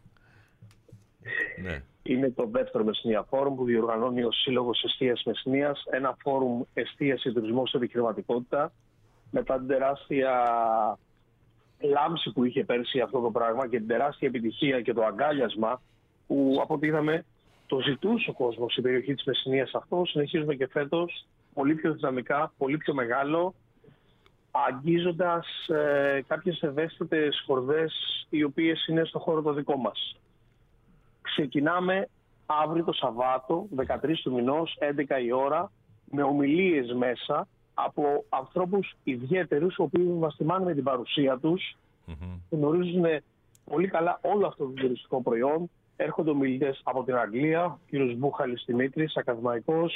Ναι. Είναι το δεύτερο Μεσσηνία Φόρουμ που διοργανώνει ο Σύλλογος Εστίασης Μεσσηνίας. Ένα φόρουμ εστίαση, τουρισμό και επιχειρηματικότητα. Μετά την τεράστια λάμψη που είχε πέρσι αυτό το πράγμα και την τεράστια επιτυχία και το αγκάλιασμα που από ό,τι είδαμε το ζητούσε ο κόσμος στην περιοχή της Μεσσηνίας αυτό, συνεχίζουμε και φέτος πολύ πιο δυναμικά, πολύ πιο μεγάλο, αγγίζοντας ε, κάποιες ευαίσθητες χορδές οι οποίες είναι στο χώρο το δικό μας. Ξεκινάμε αύριο το Σαββάτο, δεκατρείς του μηνός, έντεκα η ώρα, με ομιλίες μέσα από ανθρώπους ιδιαίτερους, οι οποίοι μας τιμάνε με την παρουσία τους, mm-hmm. γνωρίζουν πολύ καλά όλο αυτό το τουριστικό προϊόν. Έρχονται ομιλητές από την Αγγλία, ο κύριος Μπούχαλης Δημήτρης, ακαδημαϊκός,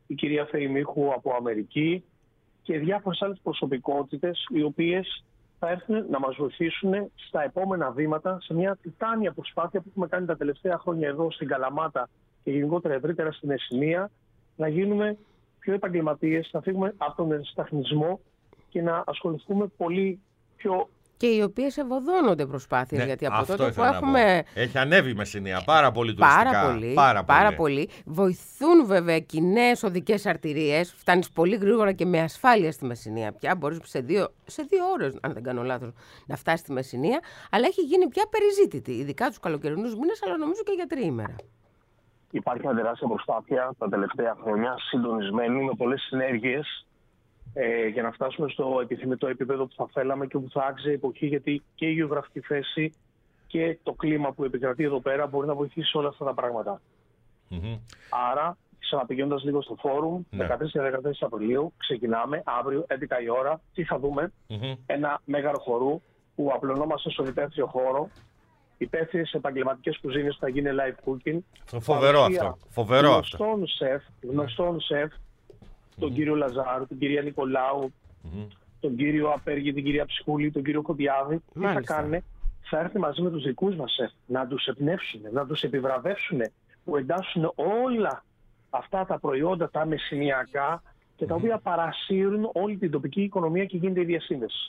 η κυρία Φεϊμίχου από Αμερική και διάφορες άλλες προσωπικότητες οι οποίες θα έρθουν να μας βοηθήσουν στα επόμενα βήματα σε μια τιτάνια προσπάθεια που έχουμε κάνει τα τελευταία χρόνια εδώ στην Καλαμάτα και γενικότερα ευρύτερα στην Μεσσηνία, να γίνουμε πιο επαγγελματίες, να φύγουμε από τον εσταχνισμό και να ασχοληθούμε πολύ πιο... Και οι οποίες ευωδώνονται προσπάθειες, Ναι, γιατί από αυτό τότε που ήθελα να έχουμε... πω. Έχει ανέβει η Μεσσηνία πάρα πολύ τουριστικά. Πάρα πολύ, πάρα πολύ. πάρα πολύ. Βοηθούν βέβαια κοινές οδικές αρτηρίες. Φτάνεις πολύ γρήγορα και με ασφάλεια στη Μεσσηνία πια. Μπορείς σε δύο, σε δύο ώρες, αν δεν κάνω λάθος, να φτάσεις στη Μεσσηνία. Αλλά έχει γίνει πια περιζήτητη, ειδικά τους καλοκαιρινούς μήνες, αλλά νομίζω και για τριήμερα. Υπάρχει μια τεράστια προσπάθεια τα τελευταία χρόνια, συντονισμένη με πολλές συνέργειες, ε, για να φτάσουμε στο επιθυμητό επίπεδο που θα θέλαμε και που θα άξιζε η εποχή, γιατί και η γεωγραφική θέση και το κλίμα που επικρατεί εδώ πέρα μπορεί να βοηθήσει σε όλα αυτά τα πράγματα. Mm-hmm. Άρα, ξαναπηγαίνοντας λίγο στο φόρουμ, Ναι. δεκατρείς και δεκατέσσερις Απριλίου, ξεκινάμε αύριο έντεκα η ώρα. Τι θα δούμε? Mm-hmm. Ένα μέγαρο χορού που απλωνόμαστε στον υπαίθριο χώρο. Υπαίθριες επαγγελματικές κουζίνες, θα γίνει live cooking. Φοβερό Παρουσία αυτό. Φοβερό αυτό. γνωστών σεφ, γνωστών σεφ, τον κύριο Λαζάρου, την κυρία Νικολάου, Mm-hmm. τον κύριο Απέργη, την κυρία Ψυχούλη, τον κύριο Κοντιάδη. Τι θα Μάλιστα. κάνουν? Θα έρθει μαζί με τους δικούς μας σεφ να τους εμπνεύσουν, να τους επιβραβεύσουν, που εντάσσουν όλα αυτά τα προϊόντα, τα μεσηνιακά και τα οποία παρασύρουν όλη την τοπική οικονομία και γίνεται η διασύνδεση.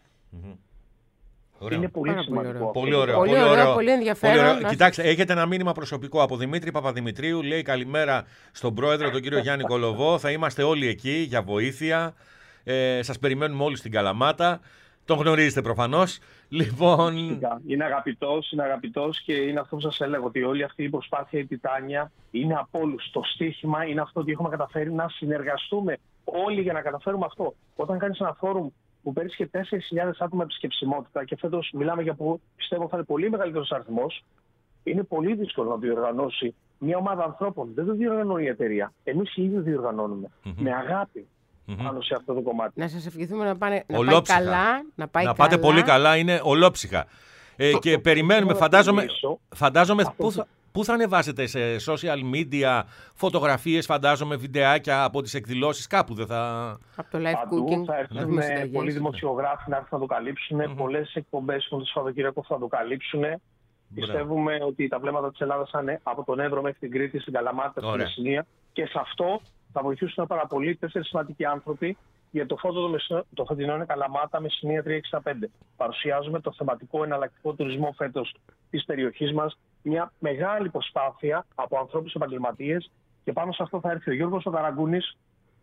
Ωραίο. Είναι πολύ Πάρα πολύ σημαντικό. ωραίο. αυτό. Πολύ ωραίο. Πολύ ωραίο, πολύ ενδιαφέρον. Πολύ ωραίο. Να- Κοιτάξτε, έχετε ένα μήνυμα προσωπικό από Δημήτρη Παπαδημητρίου. Λέει καλημέρα στον πρόεδρο, τον κύριο Γιάννη Κολοβό. Θα είμαστε όλοι εκεί για βοήθεια. Ε, σας περιμένουμε όλοι στην Καλαμάτα. Τον γνωρίζετε προφανώς. Λοιπόν. Φυσικά. Είναι αγαπητός, είναι αγαπητός και είναι αυτό που σας έλεγα, ότι όλη αυτή η προσπάθεια, η τιτάνια, είναι από όλους. Το στίχημα είναι αυτό ότι έχουμε καταφέρει να συνεργαστούμε όλοι για να καταφέρουμε αυτό. Όταν κάνεις ένα φόρουμ που πέρυσι και τέσσερις χιλιάδες άτομα επισκεψιμότητα και φέτος μιλάμε για που πιστεύω θα είναι πολύ μεγαλύτερος αριθμός, είναι πολύ δύσκολο να διοργανώσει μια ομάδα ανθρώπων. Δεν το διοργανώνει η εταιρεία. Εμείς οι ίδιοι διοργανώνουμε. Mm-hmm. Με αγάπη Mm-hmm. πάνω σε αυτό το κομμάτι. Να σας ευχηθούμε να, πάνε, να πάει Ολόψυχα. καλά. Να, πάει Να καλά. πάτε πολύ καλά, είναι ολόψυχα. Ε, και το- περιμένουμε, το- φαντάζομαι, το- φαντάζομαι αυτό πού, θα- θα- πού θα ανεβάσετε σε social media φωτογραφίες, φαντάζομαι βιντεάκια από τις εκδηλώσεις, κάπου δεν θα... Από το live Παντού cooking. θα να έρθουν έχουμε συνταγές. πολλοί δημοσιογράφοι να έρθουν να το καλύψουν. Μμμ. Πολλές εκπομπές που το Σαββατοκύριακο θα το καλύψουν. Πιστεύουμε ότι τα βλέμματα της Ελλάδας θα είναι από τον Εύρο μέχρι την Κρήτη, στην Καλαμάτα, στη Ωραία. Μεσσηνία. Και σε αυτό θα βοηθήσουν πάρα πολύ τέσσερις σημαντικοί άνθρωποι. Για το φώτο το, μεσο... το φετινό είναι Καλαμάτα, Μεσσηνία τριακόσια εξήντα πέντε. Παρουσιάζουμε το θεματικό εναλλακτικό τουρισμό φέτος της περιοχής μας. Μια μεγάλη προσπάθεια από ανθρώπους επαγγελματίες. Και πάνω σε αυτό θα έρθει ο Γιώργος Οταραγκούνης,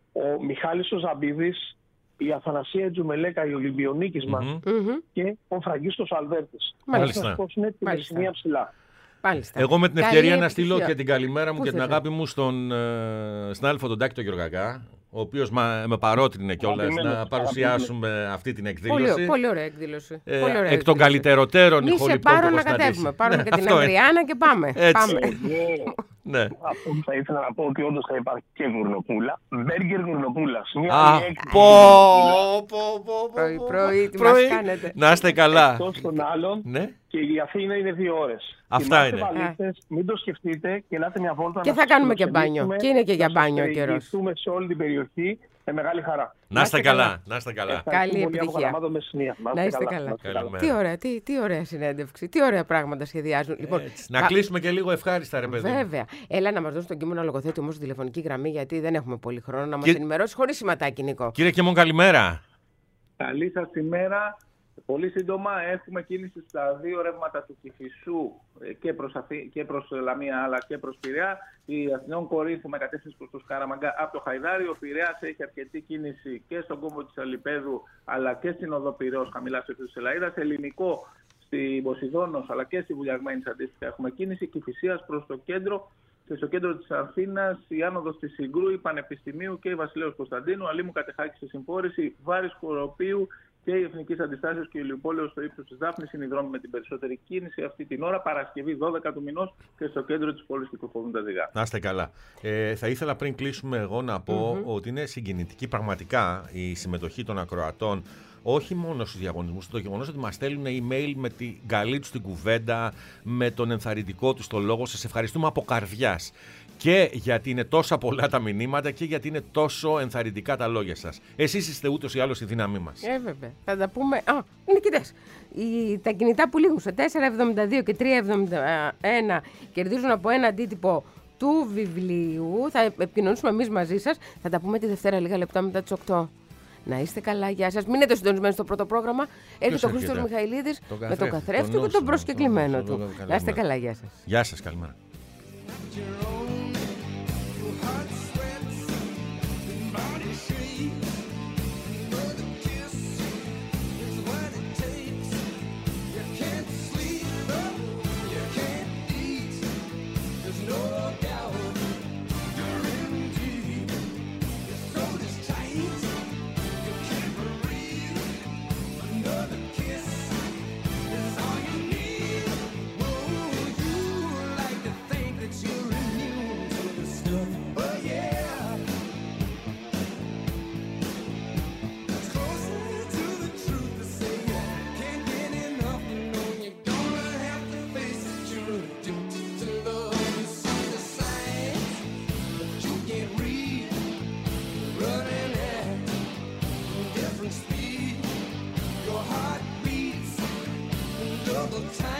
ο Μιχάλης ο Ζαμπίδης, η Αθανασία Τζουμελέκα, η Ολυμπιονίκης μας Μμμ. Μμμ. και ο Φραγκίστος Αλβέρτης. Μάλιστα. Αυτό είναι τη Μάλιστα. Μεσσηνία ψηλά. Μάλιστα. Εγώ με την Καλή ευκαιρία να επιτυχία. στείλω και την καλημέρα μου Πού και την θες, αγάπη μου στον ε, συνάδελφο τον Τάκη τον Γεωργακά, ο οποίος μα- με παρότρινε κιόλας Αγαπημένος, να παρουσιάσουμε αυτή την Πολύ, εκδήλωση. πολύ ωραία εκδήλωση. Ε, πολύ ωραία εκ των εκδήλωση. καλύτερότερων Μη σε ηχοληπτών πάρω που να έχω συναντήσει. κατέβουμε. Πάρουμε Ναι, και την αυτό είναι. Ανδριάνα και πάμε. Έτσι. Πάμε. Εγώ Ναι. αυτό που θα ήθελα να πω ότι όντως θα υπάρχει και γουρνοπούλα. Μπέργκερ γουρνοπούλας. Μια Α, άλλη έκπληξη πω, γουρνοπούλα. πω, πω, πω, Πρωί, πω, πρωί, τι πρωί. μας κάνετε. Να είστε καλά. Εκτός των άλλων, Ναι. και η Αθήνα είναι δύο ώρες. Αυτά Κοιμάστε είναι. βαλίτσες, μην το σκεφτείτε και ελάτε μια βόλτα. Και να θα σας κάνουμε και φιλοξενήσουμε, μπάνιο. Και είναι και για να σας μπάνιο ο καιρός. περιηγηθούμε σε όλη την περιοχή με μεγάλη χαρά. Να είστε καλά. Να είστε καλά. Ευχαριστούμε Καλή πολύ από επιτυχία. Καλαμάτα Μεσσηνία. Να είστε καλά. Να είστε καλά. Καλημέρα. Τι ωραία, τι, τι ωραία συνέντευξη, τι ωραία πράγματα σχεδιάζουν. Λοιπόν, Έτσι. Να θα- κλείσουμε και λίγο ευχάριστα, ρε παιδί. μου. Βέβαια. Έλα να μας δώσει τον κείμενο λογοθέτη όμως στη τηλεφωνική γραμμή, γιατί δεν έχουμε πολύ χρόνο να μας Και- ενημερώσει χωρίς σηματάκι, Νικό. Κύριε Κεμόν, καλημέρα. Καλή σας ημέρα. Πολύ σύντομα έχουμε κίνηση στα δύο ρεύματα του Κηφισού ε, και προς, Αθή, και προς Λαμία αλλά και προς Πειραιά. Η Αθηνών Κορίνθου με κατεύθυνση προς το Σκαραμαγκά από το Χαϊδάρι. Ο Πειραιάς έχει αρκετή κίνηση και στον κόμβο της Αλιπέδου αλλά και στην οδό Πειραιώς χαμηλά στο ύψος της Ελαΐδας. Ελληνικό στην Ποσειδώνος αλλά και στη Βουλιαγμένης αντίστοιχα έχουμε κίνηση. Κηφισίας προς το κέντρο. Και στο κέντρο της Αθήνας η άνοδος της Συγκρού, η Πανεπιστημίου και η Βασιλέως Κωνσταντίνου. Αλήμου Κατεχάκη στη συμφόρηση, Βάρης Χοροπίου και η Εθνικής Αντιστάσεως και η Ηλιοπόλεως στο ύψος της Δάφνης είναι οι δρόμοι με την περισσότερη κίνηση αυτή την ώρα. Παρασκευή δώδεκα του μηνός και στο κέντρο της πόλης κυκλοφορούν τα οδηγά. Να είστε καλά. Ε, θα ήθελα πριν κλείσουμε εγώ να πω Μμμ. ότι είναι συγκινητική πραγματικά η συμμετοχή των ακροατών. Όχι μόνο στους διαγωνισμούς, το γεγονός ότι μας στέλνουν email με την καλή τους την κουβέντα, με τον ενθαρρυντικό τους το λόγο. Σας ευχαριστούμε από καρδιάς. Και γιατί είναι τόσα πολλά τα μηνύματα και γιατί είναι τόσο ενθαρρυντικά τα λόγια σας. Εσείς είστε ούτως ή άλλως η δύναμή μας. Ε, βέβαια. Θα τα πούμε. Α, είναι κοιτές. Οι, τα κινητά που λήγουν σε τέσσερα εβδομήντα δύο και τρία εβδομήντα ένα κερδίζουν από ένα αντίτυπο του βιβλίου. Θα επικοινωνήσουμε εμείς μαζί σας. Θα τα πούμε τη Δευτέρα λίγα λεπτά μετά τις οκτώ. Να είστε καλά, γεια σας. Μείνετε συντονισμένοι στο πρώτο πρόγραμμα. Έρχεται ο Χρήστος Μιχαηλίδης με τον καθρέφτη του και τον προσκεκλημένο του. Να είστε καλά, γεια σας. Γεια σας, καλημέρα. Double time.